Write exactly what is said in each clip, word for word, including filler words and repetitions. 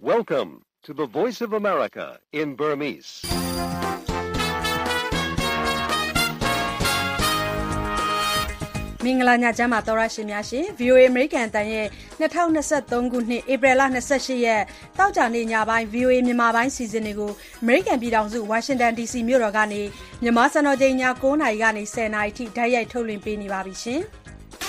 Welcome to the Voice of America in Burmese. ။မင်္ဂလာညချမ်းပါသောရရှင်များရှင် ဗီအိုအေ American တန်ရဲ့၂၀၂၃ခုနှစ်ဧပြီလ၂၈ရက်တောက်ကြနေ့ညပိုင်း ဗီအိုအေ မြန်မာပိုင်းစီစဉ်တွေကို American ပြည်ထောင်စု Washington ဒီ စီ မြို့တော်ကနေမြန်မာစံတော်ချိန်ည၉နာရီကနေ၁၀နာရီထိဓာတ်ရိုက်ထုတ်လွှင့်ပေးနေပါပြီရှင်။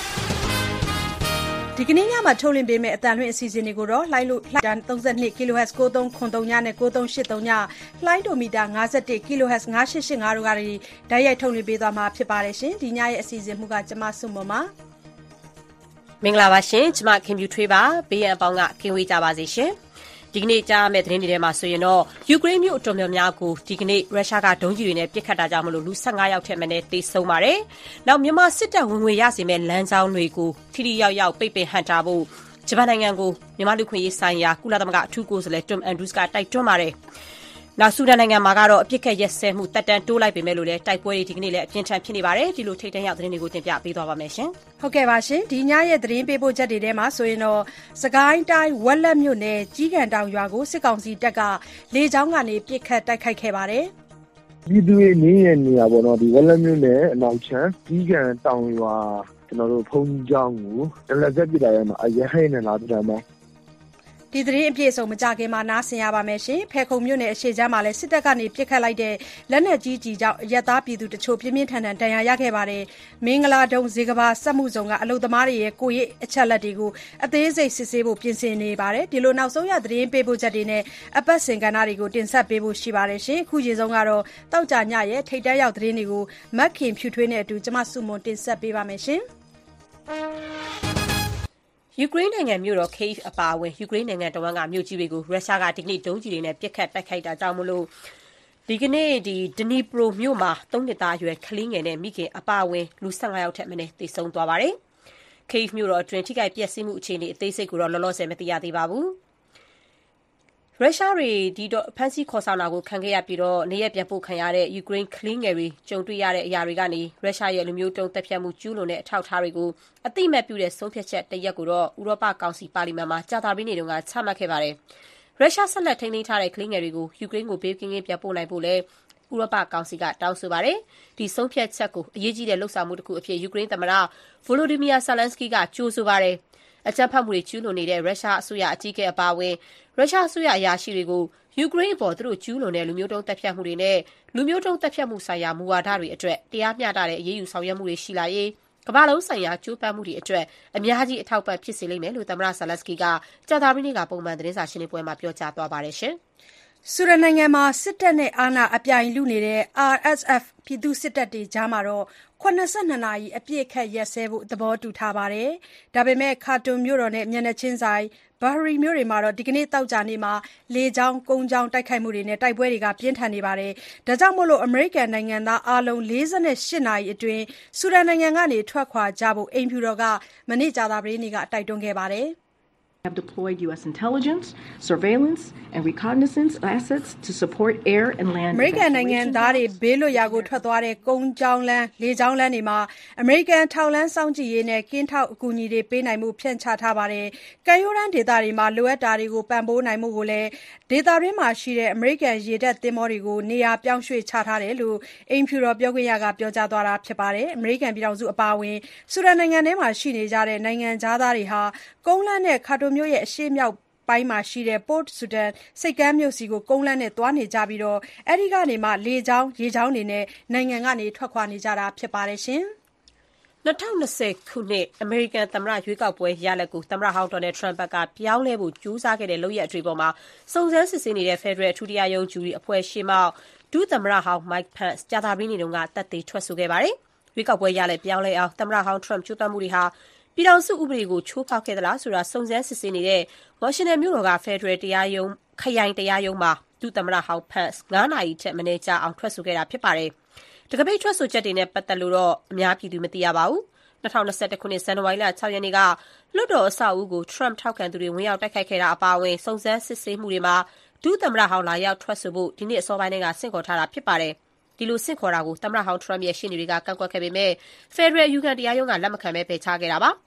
ဒီကနေ့ညမှာထုတ်လွှင့်ပေးမယ့်အတန်လွှင့်အစီအစဉ်တွေကိုတော့လှိုင်းလို့လှိုင်းတန်၃၂ kHz ၉၃ခွန်၃ညနဲ့၉၃၈၃ညလှိုင်းဒိုမီတာ၅၁ kHz ၅၈၈၅တို့ကနေဓာတ်ရိုက်ထုတ်လွှင့်ပေးသွားမှာဖြစ်ပါတယ်ရှင်။ဒီညရဲ့အစီအစဉ်မှုကကျမစုမပါမင်္ဂလာပါရှင်ကျမခင်ဗျူထွေးပါဘေးရန်အပေါင်းကကင်းဝေးကြပါစေရှင်ဒီကနေ့ကြားမယ့်သတင်းတွေထဲမှာဆိုရင်တော့ယူကရိန်းမြို့အတော်များများကိုဒီကနေ့ရုရှားကဒုံးကျည်တွေနဲ့ပစ်ခတ်တာကြောင့်မလို့လူ၁၅ယောက်ထက်မနည်းသေဆုံးပါတယ်။နောက်မြန်မာစစ်တပ်ဝင်ငွေရစေမဲ့လမ်းကြောင်းတွေကိုထိထိရောက်ရောက်ပိတ်ပင်ဟန့်တားဖို့ဂျပန်နိုင်ငံကိုမြန်မာလူခွင့်ရေးဆိုင်ရာကုလသမဂ္ဂအထူးကိုယ်စားလှယ် Tom Andrews ကတိုက်တွန်းပါတယ်။နောက်ဆူဒန်နိုင်ငံမှာကတော့အပြစ်ခတ်ရက်စဲမှုတက်တန်းတိုးလိုက်ပေမဲ့လို့လည်းတိုက်ပွဲတွေဒီကနေ့လည်းအပြင်းထန်ဖြစ်နေပါတယ်။ဒီလိုထိတ်တန့်ရောက်သတင်းတွေကိုတင်ပြပေးသွားပါမယ်ရှင်။ဟုတ်ကဲ့ပါရှင်။ဒီညရဲ့သတင်းပေးပို့ချက်တွေထဲမှာဆိုရင်တော့စကိုင်းတိုင်းဝက်လက်မြို့နယ်ကြီးကံတောင်ရွာကိုစစ်ကောင်စီတပ်ကလေကြောင်းကနေပစ်ခတ်တိုက်ခိုက်ခဲ့ပါတယ်။ပြည်သူ့ရဲ့နေရနေရပေါ့နော်ဒီဝက်လက်မြို့နယ်အနောက်ချမ်းကြီးကံတောင်ရွာကျွန်တော်တို့ဖုန်ကြီးကျောင်းကိုတလက်ဆက်ပြလိုက်ရမှာအရဟိနဲ့လာပြတယ်မှာဒီသတင်းအပြည့်အစုံမကြခင်မှာနားဆင်ရပါမယ်ရှင်။ဖဲခုံမြို့နယ်အရှေ့ချမ်းမှာလည်းစစ်တပ်ကနေပစ်ခတ်လိုက်တဲ့လက်နက်ကြီးကြီးကြောင့်ရက်သားပြည်သူတချို့ပြင်းပြင်းထန်ထန်ဒဏ်ရာရခဲ့ပါတယ်။မင်္ဂလာဒုံဇေကဘာစက်မှုဇုံကအလုသမားတွေရဲ့ကိုယ့်ရဲ့အချက်လက်တွေကိုအသေးစိတ်စစ်ဆေးဖို့ပြင်ဆင်နေပါတယ်။ဒီလိုနောက်ဆုံးရသတင်းပေးပို့ချက်တွေနဲ့အပတ်စဉ်ကဏ္ဍတွေကိုတင်ဆက်ပေးဖို့ရှိပါတယ်ရှင်။အခုချိန်ဆုံးကတော့တောက်ကြညရဲ့ထိတ်တဲရောက်သတင်းတွေကိုမက်ခင်ဖြူထွေးနဲ့အတူကျမစုမွန်တင်ဆက်ပေးပါမယ်ရှင်။ယူကရိန်းနိုင်ငံမြို့တော် Kyiv အပါအဝင်ယူကရိန်းနိုင်ငံတဝန်းကမြို့ကြီးတွေကိုရုရှားကဒီကနေ့ဒုံးကျည်တွေနဲ့ပစ်ခတ်တိုက်ခိုက်တာကြောင့်မလို့ဒီကနေ့ဒီဒနီပရိုမြို့မှာသုံးနှစ်သားအရွယ်ကလေးငယ်နဲ့မိခင်အပါအဝင်လူ၁၅ယောက်ထက်မနည်းသေဆုံးသွားပါတယ်။ Kyiv မြို့တော်အတွင်းထိခိုက်ပျက်စီးမှုအခြေအနေအသေးစိတ်ကိုတော့လောလောဆယ်မသိရသေးပါဘူး။ရုရှားတွေဒီတော့ဖမ်းဆီးခေါ်ဆောင်တာကိုခံခဲ့ရပြီးတော့နေရပြန်ပို့ခံရတဲ့ယူကရိန်းကလေးငယ်တွေကြုံတွေ့ရတဲ့အရာတွေကနေရုရှားရဲ့လူမျိုးတုံးတပ်ဖြတ်မှုကျူးလွန်တဲ့အထောက်အထားတွေကိုအတိအမဲ့ပြုတဲ့ဆုံးဖြတ်ချက်တရက်ကိုတော့ဥရောပကောင်စီပါလီမန်မှာကြာသပတေးနေ့တုန်းကချမှတ်ခဲ့ပါတယ်။ရုရှားဆက်လက်ထိန်းသိမ်းထားတဲ့ကလေးငယ်တွေကိုယူကရိန်းကိုဘေးကင်းကင်းပြန်ပို့နိုင်ဖို့လဲဥရောပကောင်စီကတောင်းဆိုပါတယ်။ဒီဆုံးဖြတ်ချက်ကိုအရေးကြီးတဲ့လှုပ်ဆောင်မှုတစ်ခုအဖြစ်ယူကရိန်းသမ္မတဗိုလိုဒီမီယာဇယ်လန်စကီကကြိုးဆိုပါတယ်။အကြမ်းဖက်မှုတွေကျူးလွန်နေတဲ့ရုရှားအစိုးရအကြီးအကဲအပါအဝင်ရုရှားအစိုးရအရာရှိတွေကိုယူကရိန်းအပေါ်သူတို့ကျူးလွန်တဲ့လူမျိုးတုံးတပ်ဖြတ်မှုတွေနဲ့လူမျိုးတုံးတပ်ဖြတ်မှုဆိုင်ရာမူဝါဒတွေအတွက်တရားမျှတတဲ့အရေးယူဆောင်ရွက်မှုတွေရှိလာရေးကမ္ဘာလုံးဆိုင်ရာကြိုးပမ်းမှုတွေအတွက်အများကြီးအထောက်ပံ့ဖြစ်စေလိမ့်မယ်လို့သမ္မတဇယ်လန်စကီကကြာသပတေးနေ့ကပုံမှန်သတင်းစာရှင်းလင်းပွဲမှာပြောကြားသွားပါတယ်ရှင်။ဆူဒန်နိုင်ငံမှာစစ်တပ်နဲ့အာဏာအပြိုင်လုနေတဲ့ အာရ် အက်စ် အက်ဖ် ပြည်သူ့စစ်တပ်တွေကြားမှာတော့၇၂နာရီအပြည့်အခက်ရက်စဲဖို့သဘောတူထားပါတယ်။ဒါပေမဲ့ခါတွန်မြို့တော်နဲ့မျက်နှာချင်းဆိုင်ဘာဟရီမြို့တွေမှာတော့ဒီကနေ့တောက်ကြနေ့မှာလေကြောင်းကုန်းကြောင်းတိုက်ခိုက်မှုတွေနဲ့တိုက်ပွဲတွေကပြင်းထန်နေပါတယ်။ဒါကြောင့်မို့လို့အမေရိကန်နိုင်ငံသားအားလုံး၄၈နာရီအတွင်းဆူဒန်နိုင်ငံကနေထွက်ခွာကြဖို့အိမ်ဖြူတော်ကမနေ့ကြာသပတေးနေ့ကတိုက်တွန်းခဲ့ပါတယ်။ have deployed U S intelligence, surveillance, and reconnaissance assets to support air and land. အမေရိကန်နိုင်ငံသားတွေဘေးလွတ်ရာကိုထွက်သွားတဲ့ကုန်းကြောင်းလမ်းလေကြောင်းလမ်းတွေမှာအမေရိကန်ထောက်လှမ်းစောင့်ကြည့်ရေးနဲ့ကင်းထောက်အကူအညီတွေပေးနိုင်မှုဖြန့်ချထားပါတယ်။ကမ်းရိုးတန်းဒေသတွေမှာလိုအပ်တာတွေကိုပံ့ပိုးနိုင်မှုကိုလည်းဒေသတွင်းမှာရှိတဲ့အမေရိကန်ရေတပ်သင်္ဘောတွေကိုနေရာပြောင်းရွှေ့ချထားတယ်လို့အိမ်ဖြူတော်ပြောခွင့်ရကပြောကြားသွားတာဖြစ်ပါတယ်။အမေရိကန်ပြည်ထောင်စုအပါအဝင်ဆူဒန်နိုင်ငံထဲမှာရှိနေကြတဲ့နိုင်ငံသားတွေဟာကုန်းလမ်းနဲ့ခါတွန်မြို့ရဲ့အရှေ့မြောက်ပိုင်းမှာရှိတဲ့ Port Sudan စိတ်ကမ်းမြို့စီကိုကုန်းလမ်းနဲ့သွားနေကြပြီးတော့အဲဒီကနေမှလေကြောင်းရေကြောင်းတွေနဲ့နိုင်ငံကနေထွက်ခွာနေကြတာဖြစ်ပါတယ်ရှင်။၂၀၂၀ခုနှစ်အမေရိကန်သမ္မတရွေးကောက်ပွဲရလဒ်ကိုသမ္မတဟောင်းဒေါ်နယ်ထရမ့်ကပြောင်းလဲဖို့ကြိုးစားခဲ့တဲ့လုပ်ရပ်အတွေပေါ်မှာစုံစမ်းစစ်ဆေးနေတဲ့ Federal အထူးတရားရုံးဂျူရီအဖွဲ့ရှေ့မှောက်ဒုသမ္မတဟောင်း Mike Pence ကြာသပတေးနေ့တုန်းကသက်သေထွက်ဆိုခဲ့ပါတယ်။ရွေးကောက်ပွဲရလဒ်ပြောင်းလဲအောင်သမ္မတဟောင်းထရမ့်ကြိုးပမ်းမှုတွေဟာပြည်ထောင်စုဥပဒေကိုချိုးဖောက်ခဲ့သလားဆိုတာစုံစမ်းစစ်ဆေးနေတဲ့ဝါရှင်တန်မြို့တော်က Federal တရားရုံးခရိုင်တရားရုံးမှာဒုသမ္မတဟောင်း Pence ၅နာရီထက်မနည်းကြာအောင်ထွက်ဆိုခဲ့တာဖြစ်ပါတယ်။တကပိတ်ထွက်ဆိုချက်တွေနဲ့ပတ်သက်လို့တော့အများပြည်သူမသိရပါဘူး။၂၀၂၁ခုနှစ်ဇန်နဝါရီလ၆ရက်နေ့ကလွှတ်တော်အဆောက်အဦကို Trump ထောက်ခံသူတွေဝင်ရောက်တိုက်ခိုက်ခဲ့တာအပါအဝင်စုံစမ်းစစ်ဆေးမှုတွေမှာဒုသမ္မတဟောင်းလာရောက်ထွက်ဆိုဖို့ဒီနေ့အစောပိုင်းကဆင့်ခေါ်ထားတာဖြစ်ပါတယ်။ဒီလိုဆင့်ခေါ်တာကိုသမ္မတဟောင်းထရမ့်ရဲ့ရှေ့နေတွေကကန့်ကွက်ခဲ့ပေမဲ့ Federal အယူခံတရားရုံးကလက်မခံဘဲပယ်ချခဲ့တာပါ။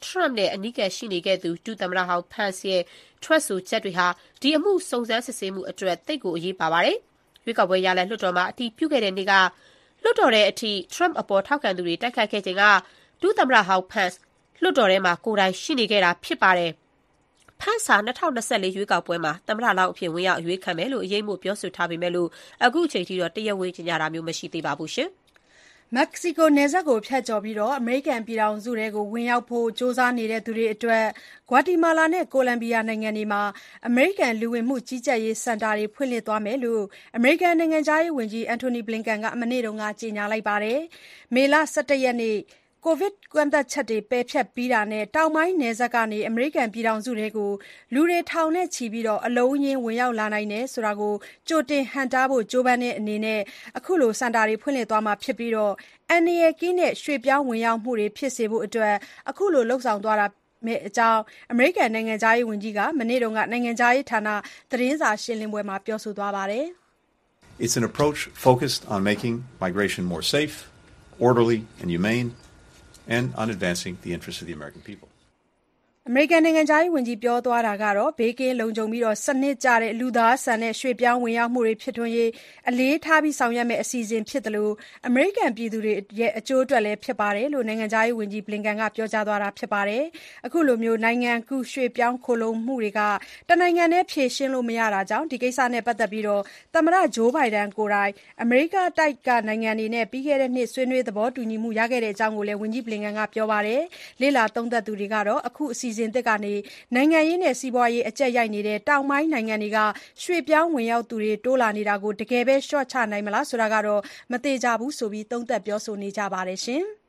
Trump နဲ့အနီးကပ်ရှိနေခဲ့သူဒုသမ္မတဟောင်း Pence ရဲ့ထွက်ဆိုချက်တွေဟာဒီအမှုစုံစမ်းစစ်ဆေးမှုအတွက်သိပ်ကိုအရေးပါပါတယ်။ရွေးကောက်ပွဲရလဒ်လွှတ်တော်မှာအတည်ပြုခဲ့တဲ့နေ့ကလွှတ်တော်ထဲအထိ Trump အပေါ်ထောက်ခံသူတွေတိုက်ခိုက်ခဲ့ချိန်ကဒုသမ္မတဟောင်း Pence လွှတ်တော်ထဲမှာကိုယ်တိုင်ရှိနေခဲ့တာဖြစ်ပါတယ်။ Pence ဟာ၂၀၂၄ရွေးကောက်ပွဲမှာသမ္မတလောင်းအဖြစ်ဝင်ရောက်အရွေးခံမယ်လို့အရေးမို့ပြောဆိုထားပေမဲ့လို့အခုအချိန်ထိတော့တရားဝင်ကြေညာတာမျိုးမရှိသေးပါဘူးရှင်။မက္ကဆီကိုနယ်စပ်ကိုဖြတ်ကျော်ပြီးအမေရိကန်ပြည်ထောင်စုထဲဝင်ရောက်ဖို့ကြိုးစားနေတဲ့သူတွေအတွက်ဂွါတီမာလာနဲ့ကိုလံဘီယာနိုင်ငံတွေမှာအမေရိကန်လူဝင်မှုကြီးကြပ်ရေးစင်တာတွေဖွင့်လှစ်သွားမယ်လို့အမေရိကန်နိုင်ငံခြားရေးဝန်ကြီး Antony Blinken ကမနေ့ကကြေညာလိုက်ပါတယ်။မေလ၁၁ရက်နေ့ကိုဗစ်ကန့်သတ်ချက်တွေပယ်ဖျက်ပြီးတာနဲ့တောင်ပိုင်းနယ်စပ်ကနေအမေရိကန်ပြည်ထောင်စုထဲလူတွေထောင်နဲ့ချီပြီးအလုံးအရင်းဝင်ရောက်လာနိုင်တယ်ဆိုတာကိုကြိုတင်ဟန့်တားဖို့ကြိုးပမ်းတဲ့အနေနဲ့အခုလိုစင်တာတွေဖွင့်လှစ်သွားမှာဖြစ်ပြီးအန္တရာယ်ကင်းတဲ့ရွှေ့ပြောင်းဝင်ရောက်မှုတွေဖြစ်စေဖို့အတွက်အခုလိုလုပ်ဆောင်သွားတာဖြစ်ကြောင်းအမေရိကန်နိုင်ငံခြားရေးဝန်ကြီးကမနေ့ကနိုင်ငံခြားရေးဌာနသတင်းစာရှင်းလင်းပွဲမှာပြောဆိုသွားပါတယ်။ It's an approach focused on making migration more safe, orderly and humane.and on advancing the interests of the American people. အမေရိကန်နိုင်ငံခြားရေးဝန်ကြီးပြောသွားတာကတော့ဘေးကင်းလုံခြုံပြီးစနစ်ကျတဲ့လူသားဆန်တဲ့ရွှေ့ပြောင်းဝင်ရောက်မှုတွေဖြစ်ထွန်းရေးအလေးထားပြီးဆောင်ရွက်မယ့်အစီအစဉ်ဖြစ်တယ်လို့အမေရိကန်ပြည်သူတွေရဲ့အကျိုးအတွက်လည်းဖြစ်ပါတယ်လို့နိုင်ငံခြားရေးဝန်ကြီး Blinken ကပြောကြားသွားတာဖြစ်ပါတယ်။အခုလိုမျိုးနိုင်ငံကူးရွှေ့ပြောင်းခိုလှုံမှုတွေကတနိုင်ငံနဲ့ဖြေရှင်းလို့မရတာကြောင့်ဒီကိစ္စနဲ့ပတ်သက်ပြီးသမ္မတဂျိုးဘိုင်ဒန်ကိုယ်တိုင်အမေရိကတိုက်ကနိုင်ငံတွေနဲ့ပြီးခဲ့တဲ့နှစ်ဆွေးနွေးသဘောတူညီမှုရခဲ့တဲ့အကြောင်းကိုလည်းဝန်ကြီး Blinken ကပြောပါတယ်။လေ့လာသုံးသပ်သူတွေကတော့အခုအစီအစဉ်သစ်ကနေနိုင်ငံရေးနဲ့စီးပွားရေးအကျပ်ရိုက်နေတဲ့တောင်ပိုင်းနိုင်ငံတွေကရွှေ့ပြောင်းဝင်ရောက်သူတွေတိုးလာနေတာကိုတကယ်ပဲလျှော့ချနိုင်မလားဆိုတာကတော့မသေချာဘူးဆိုပြီးသုံးသပ်ပြောဆိုနေကြပါတယ်ရှင်။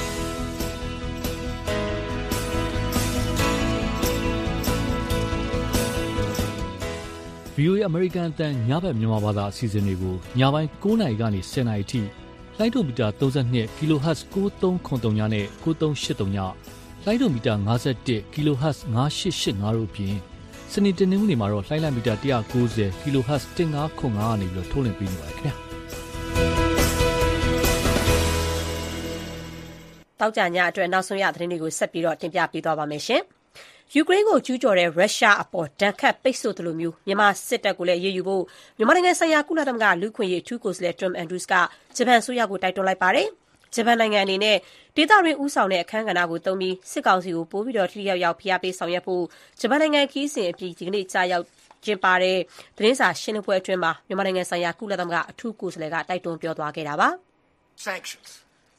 ဗွီအိုအေ အမေရိကန်အသံညဘက်မြန်မာဘာသာအစီအစဉ်တွေကိုညပိုင်း၉နာရီကနေ၁၀နာရီထိလိုင်းဒိုမီတာ၃၂ kHz ၉၃၇၃ညနဲ့၉၃၈၃ညလိုင်းဒိုမီတာ၅၁ kHz ၅၈၈၅တို့အပြင်စနေတနင်္ဂနွေမှာတော့လိုင်းလံမီတာ၁၉၀ kHz ၁၅၇၅ကနေပြီးထုတ်လွှင့်ပေးနေပါတယ်ခင်ဗျာတောက်ကြညအတွက်နောက်ဆုံးရသတင်းတွေကိုဆက်ပြီးတော့တင်ပြပေးသွားပါမယ်ရှင်ယူကရိန်းကိုကျူးကျော်တဲ့ရုရှားအပေါ်ဒဏ်ခတ်ပိတ်ဆို့သလိုမျိုးမြန်မာစစ်တပ်ကိုလည်းအရေးယူဖို့မြန်မာနိုင်ငံဆိုင်ရာကုလသမဂ္ဂလူ့အခွင့်အရေးအထူးကိုယ်စားလှယ် Tom Andrews ကဂျပန်အစိုးရကိုတိုက်တွန်းလိုက်ပါတယ်။ဂျပန်နိုင်ငံအနေနဲ့ဒေသတွင်းဦးဆောင်တဲ့အခန်းကဏ္ဍကိုသုံးပြီးစစ်ကောင်စီကိုပိုပြီးတော့ထိထိရောက်ရောက်ဖိအားပေးဆောင်ရွက်ဖို့ဂျပန်နိုင်ငံခီးစဉ်အပြီးဒီကနေ့ကြာရောက်ကျင်းပတဲ့သတင်းစာရှင်းလင်းပွဲအတွင်းမှာမြန်မာနိုင်ငံဆိုင်ရာကုလသမဂ္ဂအထူးကိုယ်စားလှယ်ကတိုက်တွန်းပြောသွားခဲ့တာပါ။ Sanctions.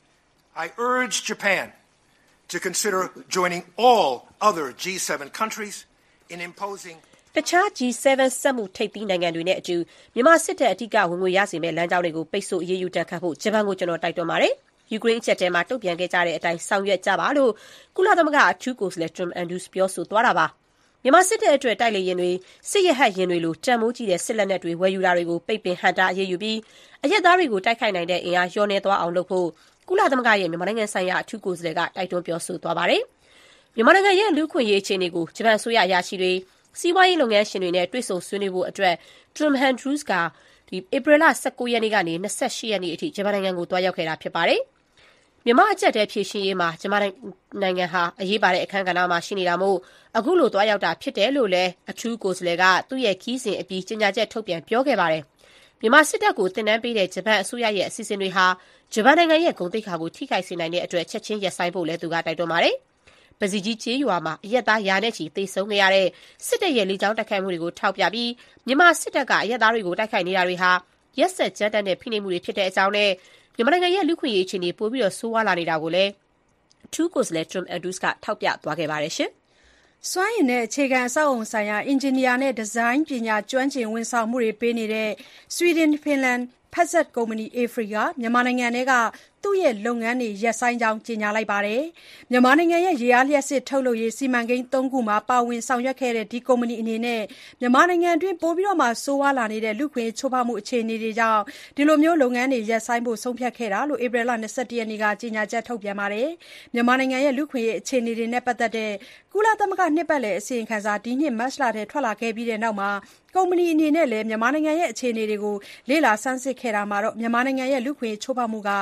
I urge Japan to consider joining all other G seven countries in imposing တခြား G seven စက်မှုထိပ်သီးနိုင်ငံတွေနဲ့အတူမြန်မာစစ်တပ်အထူးဝင်ငွေရစေမဲ့လမ်းကြောင်းတွေကိုပိတ်ဆို့အရေးယူတန်းခတ်ဖို့ဂျပန်ကိုကျွန်တော်တိုက်တွန်းပါတယ်။ယူကရိန်းအချက်တဲမှာတုံ့ပြန်ခဲ့ကြတဲ့အတိုင်းဆောင်ရွက်ကြပါလို့ကုလသမဂ္ဂအထူးကိုယ်စားလှယ် Tom Andrews ပြောဆိုသွားတာပါ။မြန်မာစစ်တပ်အတွက်တိုက်လေရင်တွေစစ်ရဟတ်ရင်တွေလိုတန်မိုးကြီးတဲ့စစ်လက်နက်တွေဝယ်ယူတာတွေကိုပိတ်ပင်ဟန့်တားအရေးယူပြီးအရက်သားတွေကိုတိုက်ခိုက်နိုင်တဲ့အင်အားလျော့နေသွားအောင်လုပ်ဖို့ကုလသမဂ္ဂရဲ့မြန်မာနိုင်ငံဆိုင်ရာအထူးကိုယ်စားလှယ်ကတိုက်တွန်းပြောဆိုသွားပါတယ်။မြန်မာနိုင်ငံရဲ့လူ့အခွင့်အရေးအခြေအနေကိုဂျပန်အစိုးရအရာရှိတွေစီးပွားရေးလုပ်ငန်းရှင်တွေနဲ့တွေ့ဆုံဆွေးနွေးဖို့အတွက် Tom Andrews ကဒီဧပြီလ၁၉ရက်နေ့ကနေ၂၈ရက်နေ့အထိဂျပန်နိုင်ငံကိုတွားရောက်ခဲ့တာဖြစ်ပါတယ်။မြန်မာအကျပ်တဲဖြည့်ရှင်ရေးမှာဂျပန်နိုင်ငံဟာအရေးပါတဲ့အခန်းကဏ္ဍမှာရှိနေတာမို့အခုလိုတွားရောက်တာဖြစ်တယ်လို့လည်းအထူးကိုယ်စားလှယ်ကသူ့ရဲ့ခီးစဉ်အပြီးကြေညာချက်ထုတ်ပြန်ပြောခဲ့ပါတယ်။မြန်မာစစ်တပ်ကိုတင်နန်းပေးတဲ့ဂျပန်အစိုးရရဲ့အစီအစဉ်တွေဟာဂျပန်နိုင်ငံရဲ့ဂုဏ်သိက္ခာကိုထိခိုက်စေနိုင်တဲ့အတွက်ချက်ချင်းရပ်ဆိုင်းဖို့လည်းသူကတိုက်တွန်းပါတယ်။ပစီကြီးကျေးရွာမှာအရက်သားရာနဲ့ချီသေဆုံးခဲ့ရတဲ့စစ်တပ်ရဲ့လေကြောင်းတိုက်ခိုက်မှုတွေကိုထောက်ပြပြီးမြန်မာစစ်တပ်ကအရက်သားတွေကိုတိုက်ခိုက်နေတာတွေဟာရက်စက်ကြမ်းတမ်းတဲ့ဖိနှိပ်မှုတွေဖြစ်တဲ့အကြောင်းနဲ့မြန်မာနိုင်ငံရဲ့လူ့ခွင့်ရေးအခြေအနေပိုပြီးတော့ဆိုးဝါးလာနေတာကိုလည်းအထူးကိုယ်စားလှယ် Tom Andrews ကထောက်ပြသွားခဲ့ပါတယ်ရှင်။စွမ်းအင်နဲ့အခြေခံအဆောက်အအုံဆိုင်ရာအင်ဂျင်နီယာနဲ့ဒီဇိုင်းပညာကျွမ်းကျင်ဝန်ဆောင်မှုတွေပေးနေတဲ့ Sweden Finland ဖက်ဇက်ကုမ္ပဏီ Afry ကမြန်မာနိုင်ငံထဲကသူ့ရဲ့လုပ်ငန်းတွေရပ်ဆိုင်းကြောင်းကြေညာလိုက်ပါတယ်။မြန်မာနိုင်ငံရဲ့ရေအားလျှပ်စစ်ထုတ်လုပ်ရေးစီမံကိန်းသုံးခုမှာပါဝင်ဆောင်ရွက်ခဲ့တဲ့ဒီကုမ္ပဏီအနေနဲ့မြန်မာနိုင်ငံအတွင်းပိုပြီးတော့မှဆိုးဝါးလာနေတဲ့လူ့ခွင့်ချိုးဖောက်မှုအခြေအနေတွေကြောင့်ဒီလိုမျိုးလုပ်ငန်းတွေရပ်ဆိုင်းဖို့ဆုံးဖြတ်ခဲ့တာလို့ဧပြီလ၂၁ရက်နေ့ကကြေညာချက်ထုတ်ပြန်ပါတယ်။မြန်မာနိုင်ငံရဲ့လူ့ခွင့်ရေးအခြေအနေတွေနဲ့ပတ်သက်တဲ့ကုလသမဂ္ဂနှစ်ပတ်လည်အစီရင်ခံစာဒီနှစ်မတ်လထဲထွက်လာခဲ့ပြီးတဲ့နောက်မှာကုမ္ပဏီအနေနဲ့လည်းမြန်မာနိုင်ငံရဲ့အခြေအနေတွေကိုလေ့လာဆန်းစစ်ခဲ့တာမှာတော့မြန်မာနိုင်ငံရဲ့လူ့ခွင့်ချိုးဖောက်မှုကပြီး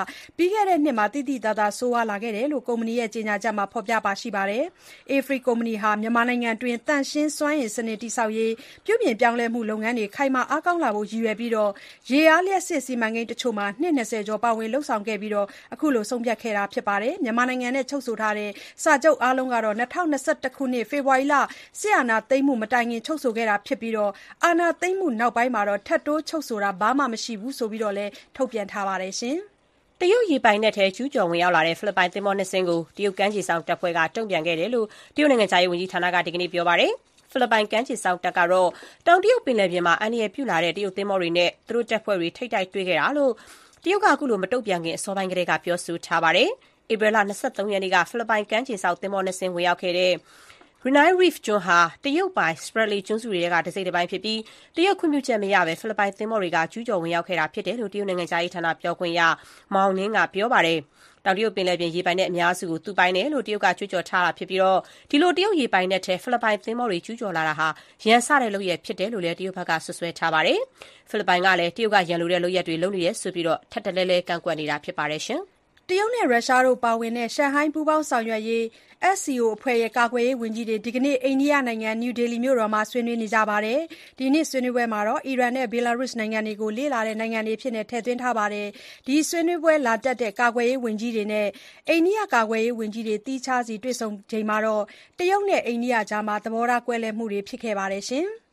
ပြီးခဲ့တဲ့နှစ်မှာသိသိသာသာဆိုးဝါးလာခဲ့တယ်လို့ကုမ္ပဏီရဲ့ကြေညာချက်မှာဖော်ပြပါရှိပါတယ်။ Afrique ကုမ္ပဏီဟာမြန်မာနိုင်ငံတွင်းသန့်ရှင်းစွမ်းအင်စနစ်တည်ဆောက်ရေးပြုပြင်ပြောင်းလဲမှုလုပ်ငန်းတွေခိုင်မာအားကောင်းလာဖို့ရည်ရွယ်ပြီးရေအားလျှပ်စစ်စီမံကိန်းတချို့မှာနှစ်၂၀ကျော်ပါဝင်လုပ်ဆောင်ခဲ့ပြီးအခုလိုဆုံးဖြတ်ခဲ့တာဖြစ်ပါတယ်။မြန်မာနိုင်ငံနဲ့ချုပ်ဆိုထားတဲ့စာချုပ်အားလုံးကတော့၂၀၂၁ခုနှစ်ဖေဖော်ဝါရီလစစ်အာဏာသိမ်းမှုမတိုင်ခင်ချုပ်ဆိုခဲ့တာဖြစ်ပြီးအာဏာသိမ်းမှုနောက်ပိုင်းမှာထပ်တိုးချုပ်ဆိုတာဘာမှမရှိဘူးဆိုပြီးလည်းထုတ်ပြန်ထားပါတယ်။တရုတ်ရေပိုင်နက်ထဲကျူးကျော်ဝင်ရောက်လာတဲ့ဖိလစ်ပိုင်သင်္ဘောနှစ်စင်းကိုတရုတ်ကမ်းခြေစောင့်တပ်ဖွဲ့ကတုံ့ပြန်ခဲ့တယ်လို့တရုတ်နိုင်ငံခြားရေးဝန်ကြီးဌာနကဒီကနေ့ပြောပါတယ်။ဖိလစ်ပိုင်ကမ်းခြေစောင့်တပ်ကတော့တောင်တရုတ်ပင်လယ်ပြင်မှာအန္တရာယ်ပြုလာတဲ့တရုတ်သင်္ဘောတွေနဲ့သူတို့တပ်ဖွဲ့တွေထိပ်တိုက်တွေ့ခဲ့တာလို့တရုတ်ကအခုလိုမတုံ့ပြန်ခင်အစောပိုင်းကတည်းကပြောဆိုထားပါတယ်။ဧပြီလ၂၃ရက်နေ့ကဖိလစ်ပိုင်ကမ်းခြေစောင့်သင်္ဘောနှစ်စင်းဝင်ရောက်ခဲ့တဲ့Brunei Reef ကျွန်းဟာတရုတ်ပိုင် Spratly ကျွန်းစုတွေကတစိမ့်တစ်ပိုင်းဖြစ်ပြီးတရုတ်ခွင့်ပြုချက်မရဘဲဖိလစ်ပိုင်သင်္ဘောတွေကကျူးကျော်ဝင်ရောက်ခဲ့တာဖြစ်တယ်လို့တရုတ်နိုင်ငံခြားရေးဌာနပြောခွင့်ရမောင်နင်းကပြောပါတယ်။တောင်တရုတ်ပင်လယ်ပြင်ရေပိုင်နက်အများစုကိုသူပိုင်တယ်လို့တရုတ်ကကျူးကျော်ထားတာဖြစ်ပြီးဒီလိုတရုတ်ရေပိုင်နက်ထဲဖိလစ်ပိုင်သင်္ဘောတွေကျူးကျော်လာတာဟာရန်စတဲ့လုပ်ရပ်ဖြစ်တယ်လို့လည်းတရုတ်ဘက်ကဆွဆွဲထားပါတယ်။ဖိလစ်ပိုင်ကလည်းတရုတ်ကရန်လိုတဲ့လုပ်ရပ်တွေလုပ်နေတယ်ဆိုပြီးထပ်တလဲလဲကန့်ကွက်နေတာဖြစ်ပါတယ်ရှင်။တရုတ်နဲ့ရုရှားတို့ပါဝင်တဲ့ရှန်ဟိုင်းပူးပေါင်းဆောင်ရွက်ရေး S C O အဖွဲ့ရဲ့ကာကွယ်ရေးဝန်ကြီးတွေဒီကနေ့အိန္ဒိယနိုင်ငံနယူးဒေလီမြို့တော်မှာဆွေးနွေးနေကြပါတယ်။ဒီနေ့ဆွေးနွေးပွဲမှာအီရန်နဲ့ဘီလာရုစ်နိုင်ငံတွေကိုလေ့လာတဲ့နိုင်ငံတွေအဖြစ်ထည့်သွင်းထားပါတယ်။ဒီဆွေးနွေးပွဲလာတက်တဲ့ကာကွယ်ရေးဝန်ကြီးတွေနဲ့အိန္ဒိယကာကွယ်ရေးဝန်ကြီးတွေသီးခြားစီတွေ့ဆုံချိန်မှာတရုတ်နဲ့အိန္ဒိယကြားသဘောထားကွဲလွဲမှုတွေဖြစ်ခဲ့ပါတယ်ရှင်။